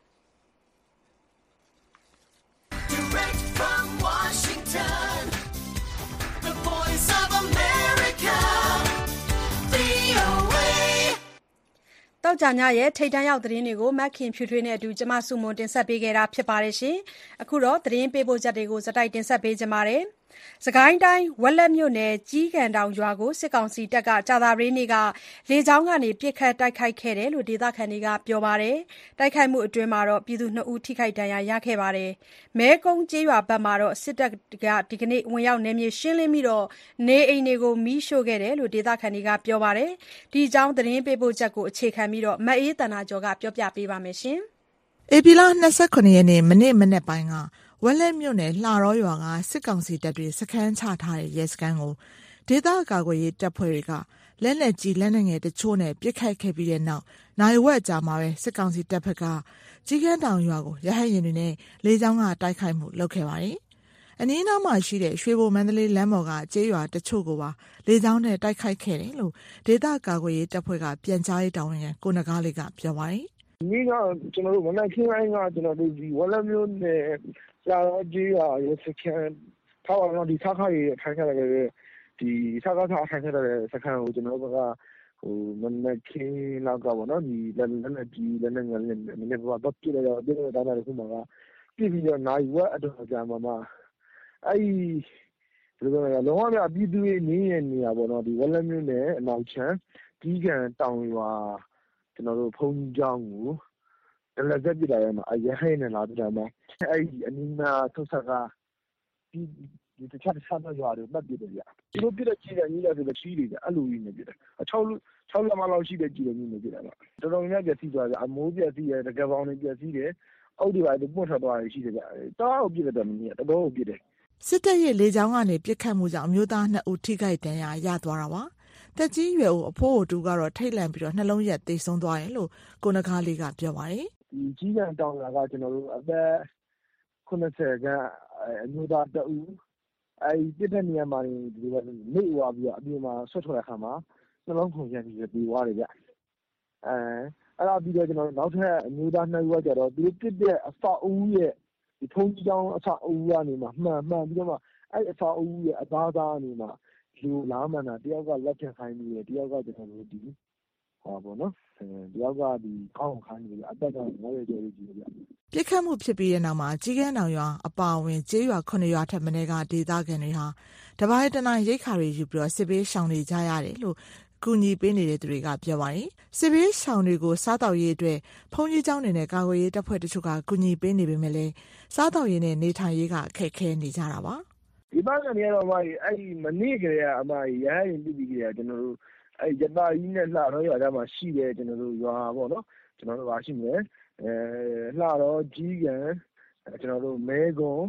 သောကြာညရဲ့ထိပ်တန်းရောက်သတင်းတွေကိုမက်ခင်ဖြူထွေးနဲ့အတူကျမစုမွန်တင်ဆက်ပေးခဲ့တာဖြစ်ပါတယ်ရှင်။အခုတော့သတင်းပေးပို့ချက်တွေကိုစတိုက်တင်ဆက်ပေးကြပါမယ်။စကိုင်းတိုင်းဝက်လက်မြို့နယ်ကြီးကန်တောင်ရွာကိုစစ်ကောင်စီတပ်ကကြာသပတေးနေ့ကလေကြောင်းကနေပစ်ခတ်တိုက်ခိုက်ခဲ့တယ်လို့ဒေသခံတွေကပြောပါတယ်။တိုက်ခိုက်မှုအတွင်းပြည်သူနှစ်ဦးထိခိုက်ဒဏ်ရာရခဲ့ပါတယ်။မဲကုန်းကျေးရွာဘက်မှာစစ်တပ်ကဒီကနေ့ဝင်ရောက်နယ်မြေရှင်းလင်းပြီးနေအိမ်တွေကိုမီးရှို့ခဲ့တယ်လို့ဒေသခံတွေကပြောပါတယ်။ဒီအကြောင်းသတင်းပေးပို့ချက်ကိုအခြေခံပြီးမအေးသန္တာကျော်ကပြောပြပေးပါမယ်။ဧပြီလ၂၇ရက်နေ့မနေ့မနက်ပိုင်းကဝက်လက်မြို့နယ်လှရောရွာကစစ်ကောင်စီတပ်တွေစခန်းချထားတဲ့ရဲစခန်းကိုဒေသကာကွယ်ရေးတပ်ဖွဲ့တွေကလက်နက်ကြီးလက်နက်ငယ်တချို့နဲ့ပစ်ခတ်ခဲ့ပြီးတဲ့နောက်နိုင်ဝက်အကြာမှာပဲစစ်ကောင်စီတပ်ဖက်ကကြီးကန်းတောင်ရွာကိုရဟတ်ယာဉ်တွေနဲ့လေကြောင်းကတိုက်ခိုက်မှုလုပ်ခဲ့ပါတယ်။အနီးအနားမှာရှိတဲ့ရွှေဘိုမန္တလေးလမ်းပေါ်ကကျေးရွာတချို့ကိုပါလေကြောင်းနဲ့တိုက်ခိုက်ခဲ့တယ်လို့ဒေသကာကွယ်ရေးတပ်ဖွဲ့ကပြန်ကြားရေးတာဝန်ခံကိုနဂါးလေးကပြောပါတယ်။ဒီကကျွန်တော်တို့မနက်ခင်းပိုင်းကကျွန်တော်တို့ဒီဝက်လက်မြို့နယ်လာတော့ကြီးရွာရဲ့စခန်းထောက်အောင်ဒီခါခါရေးထိုင်ခဲ့တယ်ဒီခါခါခါထိုင်ခဲ့တဲ့စခန်းကိုကျွန်တော်တို့ကဟိုမနက်ခင်းလောက်ကပေါ့နော်ဒီလက်လက်ကြီးလက်နဲ့ငယ်နဲ့မနေ့ကတော့ပြည့်ရတော့ပြည့်ရတာလည်းခုမှကပြည့်ပြီးတော့နိုင်ဝက်အတော့ကြာမှမှအဲ့ဒီဘယ်လိုလဲလောကပြပြည်သူတွေနေရနေရပေါ့နော်ဒီဝက်လက်မြို့နယ်အနောက်ချမ်းကြီးကန်တောင်ရွာကျွန်တော်တို့ဖုန်းကြီးကျောင်းကိုတလက်ဆက်ပြလိုက်ရမှာအရဟိနေလာပြမှာအဲ့ဒီအနီးနာထုတ်ဆက်ကဒီဒီတခြားတခြားရွာတွေမှတ်ပြတယ်ဗျဒီလိုပြတဲ့ကြီးတယ်ကြီးတယ်ဆိုတော့ချီးတယ်အဲ့လိုကြီးနေပြတယ်အ6လူ6လက်မလောက်ရှိတဲ့ကြီးတယ်ကြီးနေပြတယ်ဗျတော်တော်များပြည့်စည်သွားတယ်အမိုးပြည့်စည်တယ်တကယ်ပေါင်းနေပြည့်စည်တယ်အောက်ဒီပါပွတ်ထွက်သွားရရှိတယ်ဗျတောက်ပြည့်တယ်မင်းတော်တော်ပြည့်တယ်စစ်တပ်ရဲ့လေကြောင်းကနေပစ်ခတ်မှုကြောင့်အမျိုးသားနှစ်ဦးထိခိုက်ဒဏ်ရာရသွားတာပါတက်ကြီးရွယ်ဦးအဖိုးတူကတော့ထိတ်လန့်ပြီးတော့နှလုံးရက်သေဆုံးသွားတယ်လို့ကိုနဂါးလေးကပြောပါတယ်ဒီကြီးကန်တောင်ကကျွန်တော်တို့အသက်ခုနှစ်ဆယ်ကအမျိုးသားတဦးအဲဒီပြစ်တဲ့နေရာမှာဒီလိုနေဝါပြီးတော့အပြင်မှာဆွတ်ထွက်တဲ့ခါမှာနှလုံးခုန်ပြန်ပြီးပြီးသွားတယ်ဗျအဲအဲ့ဒါပြီးတော့ကျွန်တော်တို့နောက်ထပ်အမျိုးသားနှစ်ဦးကကြတော့သူပြစ်တဲ့အဆောက်အဦရဲ့ဒီထုံးကြီးကျောင်းအဆောက်အဦကနေမှမှန်မှန်ပြီးတော့မှအဲ့အဆောက်အဦရဲ့အသားသားအနေမှာလူလာမှန်တာတယောက်ကလက်ဖြတ်ခိုင်းပြီးတယ်တယောက်ကကျွန်တော်တို့ဒီဟောပေါ့နော်တယောက်ကဒီကောင်းခိုင်းပြီးအသက်ကငါးရကျော်ကြီးကြီးဗျပြစ်ခတ်မှုဖြစ်ပြီးတဲ့နောက်မှာကြီးကန်းတောင်ရွာအပါအဝင်ကျေးရွာခုနှစ်ရွာထက်မနည်းကဒေသခံတွေဟာတပိုင်းတနိုင်ရိတ်ခါတွေယူပြီးတော့စစ်ဘေးရှောင်နေကြရတယ်လို့ကူညီပေးနေတဲ့သူတွေကပြောပါတယ်စစ်ဘေးရှောင်တွေကိုစားတောက်ရေးအတွက်ဖုန်ကြီးကျောင်းတွေနဲ့ကာကွယ်ရေးတပ်ဖွဲ့တချို့ကကူညီပေးနေပေမဲ့လည်းစားတောက်ရေးနဲ့နေထိုင်ရေးကအခက်အခဲနေကြတာပါဒီဘက်ကနေတော့မှအဲ့ဒီမနေ့ကလေးကအမရဟရင်ပြည်ပြည်ကကျွန်တော်တို့အဲ့ရတာကြီးနဲ့လှတော့ရွာသားမှာရှိတယ်ကျွန်တော်တို့ရွာပေါ့နော်ကျွန်တော်တို့ပါရှိမယ်အဲလှတော့ကြီးကန်ကျွန်တော်တို့မဲကုံ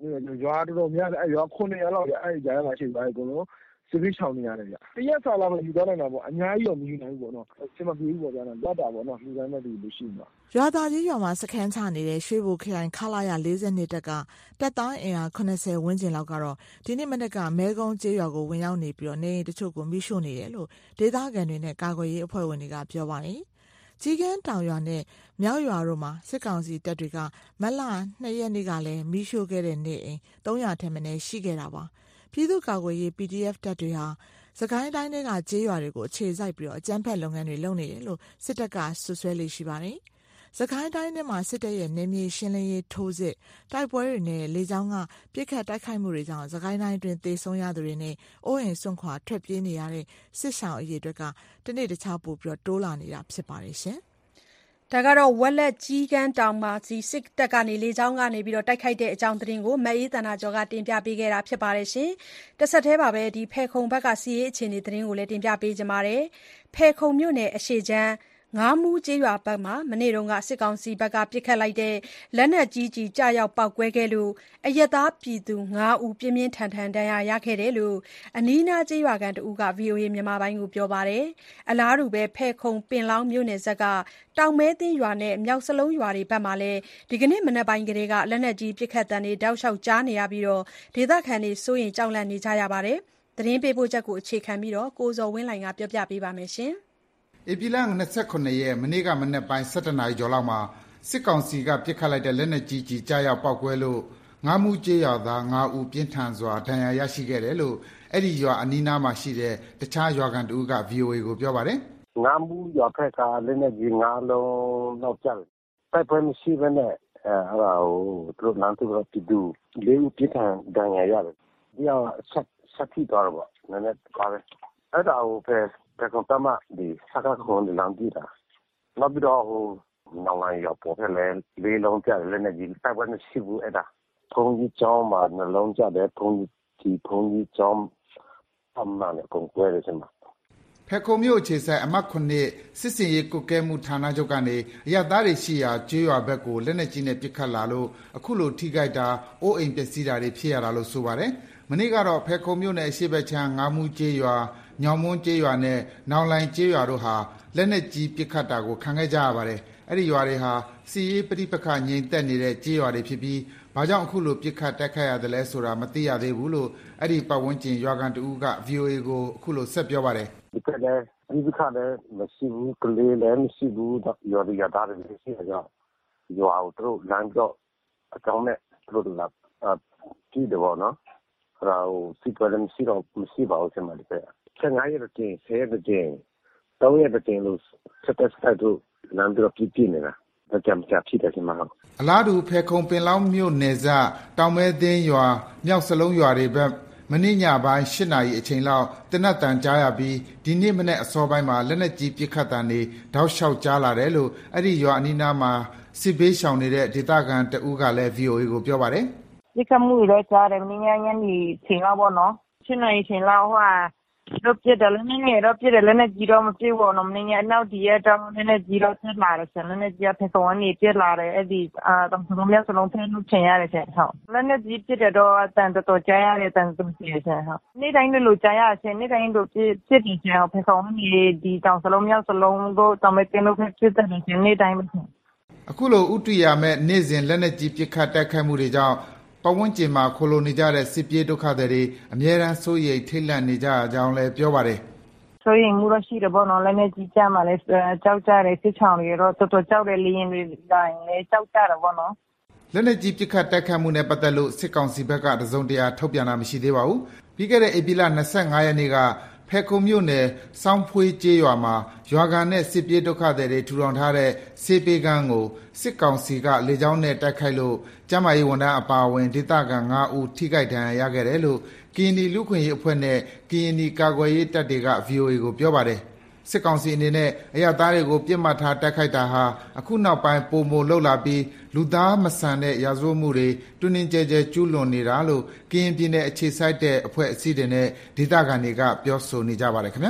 ရွာတော်တော်များတယ်ရွာခုနှစ်ရက်လောက်အဲ့ဒီကြားထဲမှာရှိသွားတယ်ကိုလုံးစစ်ပြီးချောင်းနေရတယ်ဗျတရက်စာလောက်ပဲယူသွားနိုင်တာပေါ့အများကြီးတော့မယူနိုင်ဘူးပေါ့နော်အချိန်မပြေဘူးပေါ့ဗျာတော့လက်တာပေါ့နော်လူတိုင်းမဲ့လူရှိမှာရွာသားကြီးရွာမှာစခန်းချနေတဲ့ရွှေဘိုခရိုင်ခလာရ၄၂တက်ကတပ်သားအင်အား၇၀ဝန်းကျင်လောက်ကတော့ဒီနေ့မနက်ကမဲကုန်းကျေးရွာကိုဝင်ရောက်နေပြီးတော့နေအိမ်တချို့ကိုမိရှို့နေတယ်လို့ဒေသခံတွေနဲ့ကာကွယ်ရေးအဖွဲ့ဝင်တွေကပြောပါတယ်ကြီးကန်းတောင်ရွာနဲ့မြောက်ရွာတို့မှာစစ်ကောင်စီတပ်တွေကမတ်လ၂ရက်နေ့ကလည်းမိရှို့ခဲ့တဲ့နေအိမ်၃၀၀ထက်မနည်းရှိခဲ့တာပါပြည်သူ့ကာကွယ်ရေး ပီ ဒီ အက်ဖ် တပ်တွေဟာစကိုင်းတိုင်းတွေကကျေးရွာတွေကိုအခြေစိုက်ပြီးတော့အကြမ်းဖက်လုပ်ငန်းတွေလုပ်နေတယ်လို့စစ်တပ်ကဆွဆွဲလေးရှိပါတယ်။စကိုင်းတိုင်းထဲမှာစစ်တပ်ရဲ့နေမြေရှင်းလင်းရေးထိုးစစ်တိုက်ပွဲတွေနဲ့လေကြောင်းကပြစ်ခတ်တိုက်ခိုက်မှုတွေကြောင့်စကိုင်းတိုင်းအတွင်းသေဆုံးရသူတွေနဲ့အိုးအိမ်စွန့်ခွာထွက်ပြေးနေရတဲ့စစ်ရှောင်အရေအတွက်ကတနေ့တခြားပိုပြီးတိုးလာနေတာဖြစ်ပါတယ်ရှင်။ဒါကတော့ဝက်လက်ကြီးကန်းတောင်မှာစီစစ်တပ်ကနေလေကြောင်းကနေပြီးတော့တိုက်ခိုက်တဲ့အကြောင်းသတင်းကိုမအေးတနာကျော်ကတင်ပြပေးခဲ့တာဖြစ်ပါတယ်ရှင်။တစ်ဆက်တည်းပါပဲဒီဖဲခုံဘက်ကစီရေးအခြေအနေသတင်းကိုလည်းတင်ပြပေးကြပါမယ်။ဖဲခုံမြို့နယ်အရှိချမ်းငါးမူးကျေးရွာဘက်မှာမနေ့တုန်းကစစ်ကောင်စီဘက်ကပစ်ခတ်လိုက်တဲ့လက်နက်ကြီးကြီးကြာရောက်ပောက်ကွဲခဲ့လို့အရက်သားပြည်သူ၅ဦးပြင်းပြင်းထန်ထန်ဒဏ်ရာရခဲ့တယ်လို့အနီးနားကျေးရွာကန်တဦးက ဗွီအိုအေ မြန်မာပိုင်းကိုပြောပါတယ်။အလားတူပဲဖဲခုံပင်လောင်းမြို့နယ်ဇက်ကတောင်မဲသင်းရွာနဲ့မြောက်စလုံးရွာတွေဘက်မှာလည်းဒီကနေ့မနက်ပိုင်းကလေးကလက်နက်ကြီးပစ်ခတ်တံတွေတောက်လျှောက်ကြားနေရပြီးတော့ဒေသခံတွေစိုးရင်ကြောက်လန့်နေကြရပါတယ်။သတင်းပေးပို့ချက်ကိုအခြေခံပြီးတော့ကိုဇော်ဝင်းလှိုင်ကပြောပြပေးပါမယ်ရှင်။ဧပြီလ၂၇ရက်မနေ့ကမနက်ပိုင်း၁၁နာရီကျော်လောက်မှာစစ်ကောင်စီကပစ်ခတ်လိုက်တဲ့လက်နက်ကြီးကြီးကြားရောက်ပောက်ကွဲလို့ငါးမူးကျေးရွာသား၅ဦးပြင်းထန်စွာဒဏ်ရာရရှိခဲ့တယ်လို့အဲ့ဒီရွာအနီးနားမှာရှိတဲ့တခြားရွာကန်တဦးက ဗွီအိုအေ ကိုပြောပါတယ်။ငါးမူးရွာဖက်ကလက်နက်ကြီး၅လုံးလောက်ကျတယ်။တိုက်ပွဲမရှိဘဲနဲ့အဲအဲ့ဒါကိုသူတို့လမ်းသူတို့ပြည်သူလေးဦးပြင်းထန်ဒဏ်ရာရတယ်။ဒီအောင်ဆက်ဆက်ထိသွားတော့ဗောနည်းနည်းပါပဲ။အဲ့ဒါကိုပဲแต่คนตั้มอ่ะดีสักคนดีลำดีละแล้วพี่ดอกน้องไอ้ยาปวดแผลเลยลงจากเลยเนี่ยยิงแต่ว่าไม่ชิบุไอ้ด่าพงยี่จอมมาเนี่ยลงจากเด็กพงยี่ที่พงยี่จอมทำมาเนี่ยคงกลัวเลยใช่ไหมဖက်ခုံမြို့အခြေဆိုင်အမှတ်ခုနှစ်စစ်စင်ရေးကုကဲမှုဌာနချုပ်ကနေအရသားတွေရှိရာကျေးရွာဘက်ကိုလက်နက်ကြီးနဲ့ပစ်ခတ်လာလို့အခုလိုထိခိုက်တာအိုးအိမ်ပျက်စီးတာတွေဖြစ်ရတာလို့ဆိုပါတယ်မနေ့ကတော့ဖက်ခုံမြို့နယ်အရှိဘက်ချမ်းငါးမူးကျေးရွာညောင်မွန်းကျေးရွာနဲ့နောင်လိုင်ကျေးရွာတို့ဟာလက်နက်ကြီးပစ်ခတ်တာကိုခံခဲ့ကြရပါတယ်အဲ့ဒီရွာတွေဟာစီရေးပဋိပက္ခငြိမ်သက်နေတဲ့ကျေးရွာတွေဖြစ်ပြီးဘာကြောင့်အခုလိုပစ်ခတ်တိုက်ခိုက်ရတယ်လဲဆိုတာမသိရသေးဘူးလို့အဲ့ဒီပတ်ဝန်းကျင်ရွာကန်တူက ဗွီအိုအေ ကိုအခုလိုဆက်ပြောပါတယ်ဒီကနေ့ဒီကနေ့မရှိဘူးကလေးလည်းမရှိဘူးရွာတွေရတာတွေရှိကြရွာတို့လမ်းတော့အကြောင်းနဲ့တို့လာကြည့်တယ်ဗောနော်အဲ့ဒါကိုစီကလည်းမရှိတော့မရှိပါဘူးဆက်မှလည်းဆယ်ငါးရက်တည်းဆယ်ရက်တည်းတောင်းရက်တည်းလို့စက်တက်စက်တို့လမ်းတော့ပြပြနေတာဒါကြမ်းကြဖြစ်တယ်ဒီမှာအလားတူဖဲခုံပင်လောင်းမြို့နယ်စတောင်မဲသင်းရွာမြောက်စလုံးရွာတွေဘက်မနေ့ညပိုင်း၈နာရီအချိန်လောက်တနက်တန်ကြားရပြီးဒီနေ့မနေ့အစောပိုင်းမှာလက်နက်ကြီးပစ်ခတ်တံတွေတောက်လျှောက်ကြားလာတယ်လို့အဲ့ဒီရွာအနီးနားမှာစစ်ဘေးရှောင်နေတဲ့ဒေသခံတဦးကလည်း ဗွီအိုအေ ကိုပြောပါတယ်ဒီကမှုတွေကြားတယ်မင်းညညနေချိန်လောက်ပေါ့နော်၈နာရီချိန်လောက်ဟိုတော့ပြတယ်လည်းနည်းနည်းတော့ပြတယ်လည်းနဲ့ကြီးတော့မပြေဘူးနော်မင်းညနောက်ဒီရတော့နည်းနည်းကြီးတော့ဆက်လာတယ်ဆက်လည်းနဲ့ကြီးဖက်ကောင်ကနေပြလာတယ်အဲ့ဒီအာတော့စလုံးများစလုံးထဲလို့ချင်ရတယ်ဆက်ဟုတ်လည်းနဲ့ကြီးပြတယ်တော့အတန်တော်ကြားရတယ်တန်စုံစီဆက်ဟုတ်နေ့တိုင်းလို့ကြားရဆက်နေ့တိုင်းလို့ပြပြတယ်ဆက်ဖက်ကောင်ကနေဒီတောင်စလုံးများစလုံးကိုတမတင်လို့ပြတယ်နေ့တိုင်းပဲအခုလိုဥတီယာမဲ့နေ့စဉ်လက်နဲ့ကြီးပြခတ်တိုက်ခိုက်မှုတွေကြောင့်ပတ်ဝန်းကျင်မှာခိုလိုနေကြတဲ့စစ်ပြေးဒုက္ခတွေတွေအများရန်စိုးရိမ်ထိတ်လန့်နေကြအကြောင်းလည်းပြောပါတယ်။စိုးရိမ်မှုတော့ရှိတယ်ပေါ့နော်လည်းနဲ့ကြီးကြမှာလည်းကြောက်ကြတယ်စစ်ချောင်းတွေတော့တော်တော်ကြောက်တယ်လင်းတွေတိုင်းလည်းကြောက်ကြတယ်ပေါ့နော်။လက်နဲ့ကြီးပြခတ်တိုက်ခိုက်မှုနဲ့ပတ်သက်လို့စစ်ကောင်စီဘက်ကတစုံတရာထုတ်ပြန်တာမရှိသေးပါဘူး။ပြီးခဲ့တဲ့ဧပြီလ၂၅ရက်နေ့ကဖဲခုံမြို့နယ်စောင်းဖွေးကျေးရွာမှာရွာကန်နဲ့စစ်ပြေးဒုက္ခတွေထူထောင်ထားတဲ့စေပေကန်းကိုစစ်ကောင်စီကလေကြောင်းနဲ့တိုက်ခိုက်လို့ကျန်းမာရေးဝန်ထမ်းအပါအဝင်ဒေသခံ၅ဦးထိခိုက်ဒဏ်ရာရခဲ့တယ်လို့ကရင်နီလူခွင့်ရေးအဖွဲ့နဲ့ကရင်နီကာကွယ်ရေးတပ်တွေက ဗွီအိုအေ ကိုပြောပါတယ်စစ်ကောင်စီအနေနဲ့အရသားတွေကိုပြစ်မှတ်ထားတိုက်ခိုက်တာဟာအခုနောက်ပိုင်းပုံမလှုပ်လာပြီးလူသားမဆန်တဲ့ရာဇဝတ်မှုတွေတွင်တွင်ကျဲကျဲကျူးလွန်နေတာလို့ကရင်ပြည်နယ်အခြေစိုက်တဲ့အဖွဲ့အစည်းတွေနဲ့ဒေသခံတွေကပြောဆိုနေကြပါတယ်ခင်ဗျာ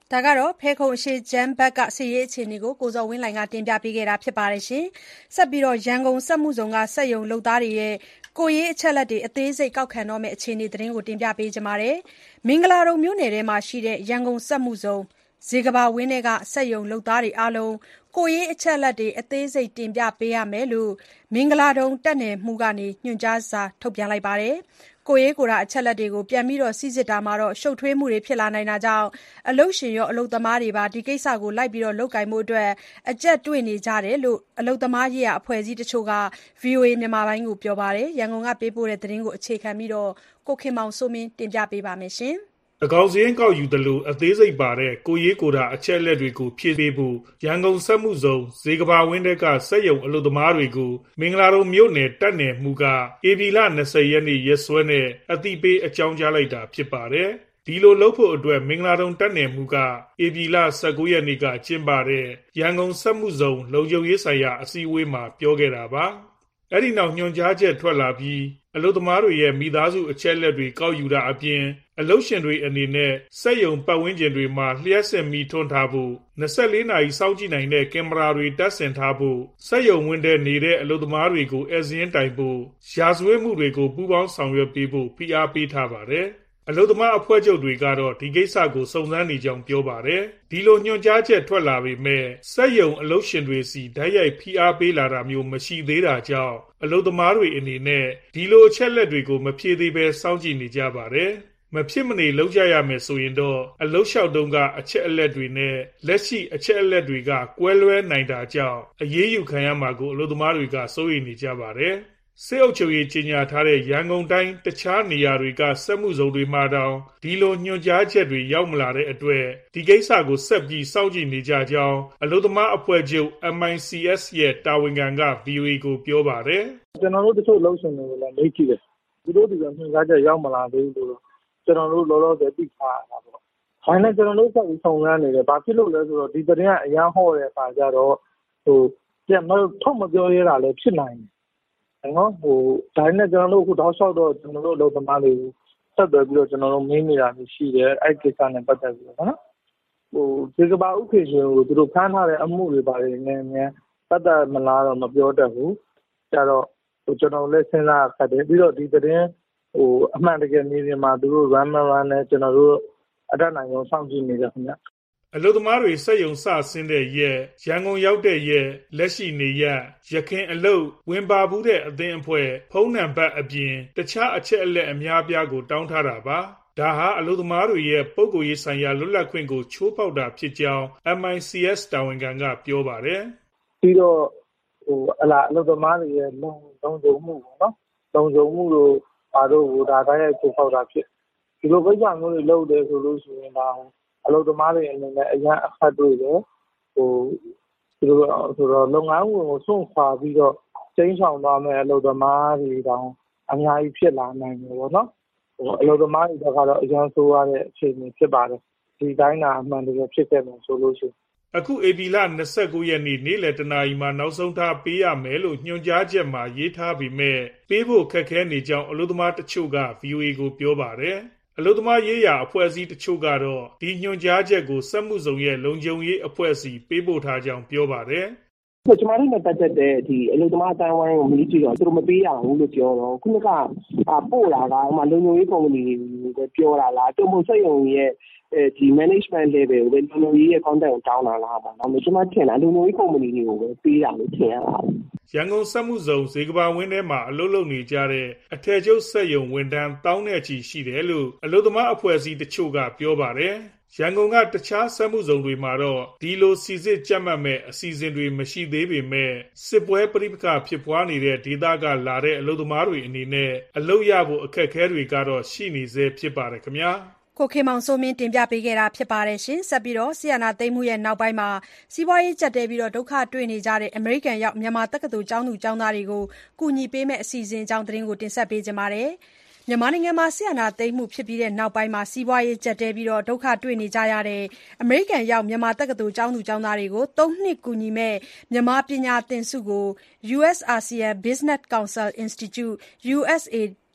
ဒါကတော့ဖဲခုံအရှိချမ်းဘက်ကစစ်ရေးအခြေအနေကိုကိုဇော်ဝင်းလှိုင်ကတင်ပြပေးခဲ့တာဖြစ်ပါတယ်ရှင်။ဆက်ပြီးတော့ရန်ကုန်စက်မှုဇုံကစက်ရုံလုပ်သားတွေရဲ့ကိုရေးအချက်လက်တွေအသေးစိတ်ကောက်ခံတော့မယ့်အခြေအနေသတင်းကိုတင်ပြပေးကြပါမယ်။မင်္ဂလာတုံမြို့နယ်ထဲမှာရှိတဲ့ရန်ကုန်စက်မှုဇုံဇေကဘာဝင်းတွေကစက်ရုံလုပ်သားတွေအားလုံးကိုရေးအချက်လက်တွေအသေးစိတ်တင်ပြပေးရမယ်လို့မင်္ဂလာတုံတက်နယ်မှုကနေညွှန်ကြားစာထုတ်ပြန်လိုက်ပါတယ်။ကိုရေးကိုယ်တာအချက်လက်တွေကိုပြန်ပြီးတော့စီစစ်တာမှာတော့ရှုပ်ထွေးမှုတွေဖြစ်လာနိုင်တာကြောင့်အလုပ်ရှင်ရောအလုပ်သမားတွေပါဒီကိစ္စကိုလိုက်ပြီးတော့လုပ်ကိုင်မှုအတွက်အကြက်တွေ့နေကြတယ်လို့အလုပ်သမားရေးရအဖွဲ့အစည်းတချို့က ဗွီအိုအေ မြန်မာပိုင်းကိုပြောပါတယ်ရန်ကုန်ကပေးပို့တဲ့သတင်းကိုအခြေခံပြီးတော့ကိုခင်မောင်စိုးမင်းတင်ပြပေးပါမယ်ရှင်အကောင်စင်းကောက်ယူတယ်လို့အသေးစိတ်ပါတဲ့ကိုရေးကိုတာအချက်လက်တွေကိုဖြည့်ပေးဖို့ရန်ကုန်စက်မှုဇုံဇေကဘာဝင်းတဲ့ကစက်ရုံအလုပ်သမားတွေကိုမင်္ဂလာတုံမြို့နယ်တက်နယ်မှုကဧပြီလ၂၀ရက်နေ့ရက်စွဲနဲ့အတိပေးအကြောင်းကြားလိုက်တာဖြစ်ပါတယ်ဒီလိုလုပ်ဖို့အတွက်မင်္ဂလာတုံတက်နယ်မှုကဧပြီလ၁၉ရက်နေ့ကကျင်းပတဲ့ရန်ကုန်စက်မှုဇုံလုံခြုံရေးဆိုင်ရာအစည်းအဝေးမှာပြောခဲ့တာပါအဲ့ဒီနောက်ညွှန်ကြားချက်ထွက်လာပြီးအလုပ်သမားတွေရဲ့မိသားစုအချက်လက်တွေကောက်ယူတာအပြင်အလုပ်ရှင်တွေအနေနဲ့စက်ရုံပတ်ဝန်းကျင်တွေမှာလျှက်စစ်မီထွန်းထားဖို့၂၄နာရီစောင့်ကြည့်နိုင်တဲ့ကင်မရာတွေတပ်ဆင်ထားဖို့စက်ရုံဝင်တဲ့နေတဲ့အလုပ်သမားတွေကိုအဲဇင်းတိုင်ဖို့ရာဇဝတ်မှုတွေကိုပူးပေါင်းဆောင်ရွက်ပေးဖို့ဖိအားပေးထားပါတယ်အလုပ်သမားအဖွဲ့ချုပ်တွေကတော့ဒီကိစ္စကိုစုံစမ်းနေကြောင်းပြောပါတယ်ဒီလိုညွှန်ကြားချက်ထွက်လာပေမဲ့စက်ရုံအလုပ်ရှင်တွေစီဓာတ်ရိုက်ဖိအားပေးလာတာမျိုးမရှိသေးတာကြောင့်အလုပ်သမားတွေအနေနဲ့ဒီလိုအချက်လက်တွေကိုမဖြေသေးပဲစောင့်ကြည့်နေကြပါတယ်မဖြစ်မနေလုပ်ကြရမယ်ဆိုရင်တော့အလုပ်လျှောက်တုံးကအချက်အလက်တွေနဲ့လက်ရှိအချက်အလက်တွေကကွဲလွဲနိုင်တာကြောင့်အရေးယူခံရမှာကိုအလုပ်သမားတွေကစိုးရိမ်နေကြပါတယ်စစ်အုပ်ချုပ်ရေးကြီးညာထားတဲ့ရန်ကုန်တိုင်းတခြားနေရာတွေကစက်မှုဇုံတွေမှာတောင်ဒီလိုညွှန်ကြားချက်တွေရောက်မလာတဲ့အတွက်ဒီကိစ္စကိုဆက်ပြီးစောင့်ကြည့်နေကြကြောင်းအလုပ်သမားအဖွဲ့ချုပ် M I C S ရဲ့တာဝန်ခံက ဗွီအိုအေ ကိုပြောပါတယ်ကျွန်တော်တို့တချို့လုပ်ရှင်တွေကိုလည်းမေးကြည့်တယ်သူတို့ဒီကညွှန်ကြားချက်ရောက်မလာသေးဘူးလို့ကျွန်တော်တို့လောလောဆယ်သိထားရတာပေါ့။ဒါနဲ့ကျွန်တော်တို့ဆက်ပြီးဆောင်ရမ်းနေတယ်။ဘာဖြစ်လို့လဲဆိုတော့ဒီသတင်းကအရန်ဟောတဲ့အခါကျတော့ဟိုပြန်မထုတ်မပြောရတာလည်းဖြစ်နိုင်တယ်။နော်ဟိုဒါနဲ့ကျွန်တော်တို့အခုတောက်လျှောက်တော့ကျွန်တော်တို့အလုပ်သမားတွေကိုဆက်သွယ်ပြီးတော့ကျွန်တော်တို့မင်းနေတာရှိတယ်။အဲ့ကိစ္စနဲ့ပတ်သက်ပြီးတော့နော်။ဟိုဒီကဘာဥခေရှင်ကိုသူတို့ဖမ်းထားတဲ့အမှုတွေပါတယ်နည်းနည်းပတ်သက်မလားတော့မပြောတတ်ဘူး။ကျတော့ဟိုကျွန်တော်လည်းစဉ်းစားခက်တယ်ပြီးတော့ဒီသတင်းဟိုအမှန်တကယ်နေနေမှာသူတို့ run run နဲ့ကျွန်တော်တို့အတတ်နိုင်ဆုံးစောင့်ကြည့်နေကြခင်ဗျအလုပ်သမားတွေစက်ရုံစဆင်းတဲ့ရက်ရန်ကုန်ရောက်တဲ့ရက်လက်ရှိနေရက်ရခင်အလုပ်ဝင်ပါဘူးတဲ့အသင်းအဖွဲ့ဖုန်းနံပါတ်အပြင်တခြားအချက်အလက်အများပြားကိုတောင်းထားတာပါဒါဟာအလုပ်သမားတွေရဲ့ပုဂ္ဂိုလ်ရေးဆိုင်ရာလွတ်လပ်ခွင့်ကိုချိုးဖောက်တာဖြစ်ကြောင်း M I C S တာဝန်ခံကပြောပါတယ်ပြီးတော့ဟိုအလားအလုပ်သမားတွေရဲ့လုံလုံခြုံမှုပေါ့နော်လုံခြုံမှုတို့အားတို့ဟိုဒါတိုင်းရဲ့ချိုးဖောက်တာဖြစ်ဒီလိုကိစ္စမျိုးတွေလုပ်တယ်ဆိုလို့ရှိရင်ဒါအလုပ်သမားတွေအနေနဲ့အရန်အခက်တွေ့တယ်ဟိုဒီလိုဆိုတော့လုပ်ငန်းဝင်ကိုစွန့်ခွာပြီးတော့ချင်းဆောင်သွားမယ်အလုပ်သမားတွေတောင်အများကြီးဖြစ်လာနိုင်တယ်ပေါ့နော်ဟိုအလုပ်သမားတွေကတော့အရန်ဆိုးရတဲ့အခြေအနေဖြစ်ပါတယ်ဒီတိုင်းသာအမှန်တကယ်ဖြစ်ခဲ့တယ်ဆိုလို့ရှိရင်အခုဧပြီလ၂၉ရက်နေ့နေ့လယ်တနာရီမှာနောက်ဆုံးထားပေးရမယ်လို့ညွှန်ကြားချက်မှာရေးထားပြီးမြဲပေးဖို့ခက်ခဲနေကြောင်းအလုပ်သမားတချို့က ဗွီအိုအေ ကိုပြောပါတယ်အလုပ်သမားရေးရာအဖွဲ့အစည်းတချို့ကတော့ဒီညွှန်ကြားချက်ကိုစက်မှုဇုံရဲ့လုံခြုံရေးအဖွဲ့အစည်းပေးပို့ထားကြောင်းပြောပါတယ်ကျမတို့နဲ့ပတ်သက်တဲ့ဒီအလုပ်သမားအတိုင်းဝိုင်းကိုမင်းကြည့်တော့သူတို့မပေးရဘူးလို့ပြောတော့ခုနကပို့လာတာဟိုမှာလုံခြုံရေးကုမ္ပဏီတွေပြောတာလားတုံ့ပုံစက်ရုံရဲ့ဒီ management level ကိုပဲလုံခြုံရေးရဲ့ contact ကိုတောင်းတာလားပေါ့နော်ကျွန်မထင်တာလုံခြုံရေးကုမ္ပဏီတွေကိုပဲပေးတာလို့ထင်ရတာရန်ကုန်စက်မှုဇုံဇေကဘာဝင်းထဲမှာအလုပ်လုပ်နေကြတဲ့အထည်ချုပ်စက်ရုံဝန်ထမ်းတောင်းတဲ့ချီရှိတယ်လို့အလုပ်သမားအဖွဲ့အစည်းတချို့ကပြောပါတယ်ရန်ကုန်ကတခြားစက်မှုဇုံတွေမှာတော့ဒီလိုစီစစ်ကြက်မှတ်မဲ့အစီအစဉ်တွေမရှိသေးပေမဲ့စစ်ပွဲပြိပခါဖြစ်ပွားနေတဲ့ဒေသကလာတဲ့အလုပ်သမားတွေအနေနဲ့အလုပ်ရဖို့အခက်အခဲတွေကတော့ရှိနေစေဖြစ်ပါတယ်ခင်ဗျာကိုခေမောင်စိုးမင်းတင်ပြပေးခဲ့တာဖြစ်ပါတယ်ရှင်ဆက်ပြီးတော့ဆီယနာသိမ်းမှုရဲ့နောက်ပိုင်းမှာစီးပွားရေးကျပ်တဲပြီးတော့ဒုက္ခတွေ့နေကြတဲ့အမေရိကန်ရောက်မြန်မာတက္ကသိုလ်ကျောင်းသူကျောင်းသားတွေကိုကူညီပေးမဲ့အစီအစဉ်အကြောင်းသတင်းကိုတင်ဆက်ပေးကြပါမယ်မြန်မာနိုင်ငံမှာဆီယနာသိမ်းမှုဖြစ်ပြီးတဲ့နောက်ပိုင်းမှာစီးပွားရေးကျပ်တဲပြီးတော့ဒုက္ခတွေ့နေကြရတဲ့အမေရိကန်ရောက်မြန်မာတက္ကသိုလ်ကျောင်းသူကျောင်းသားတွေကိုသုံးနှစ်ကူညီမဲ့မြန်မာပညာသင်ဆုကို U S A S E A N Business Council Institute U S A B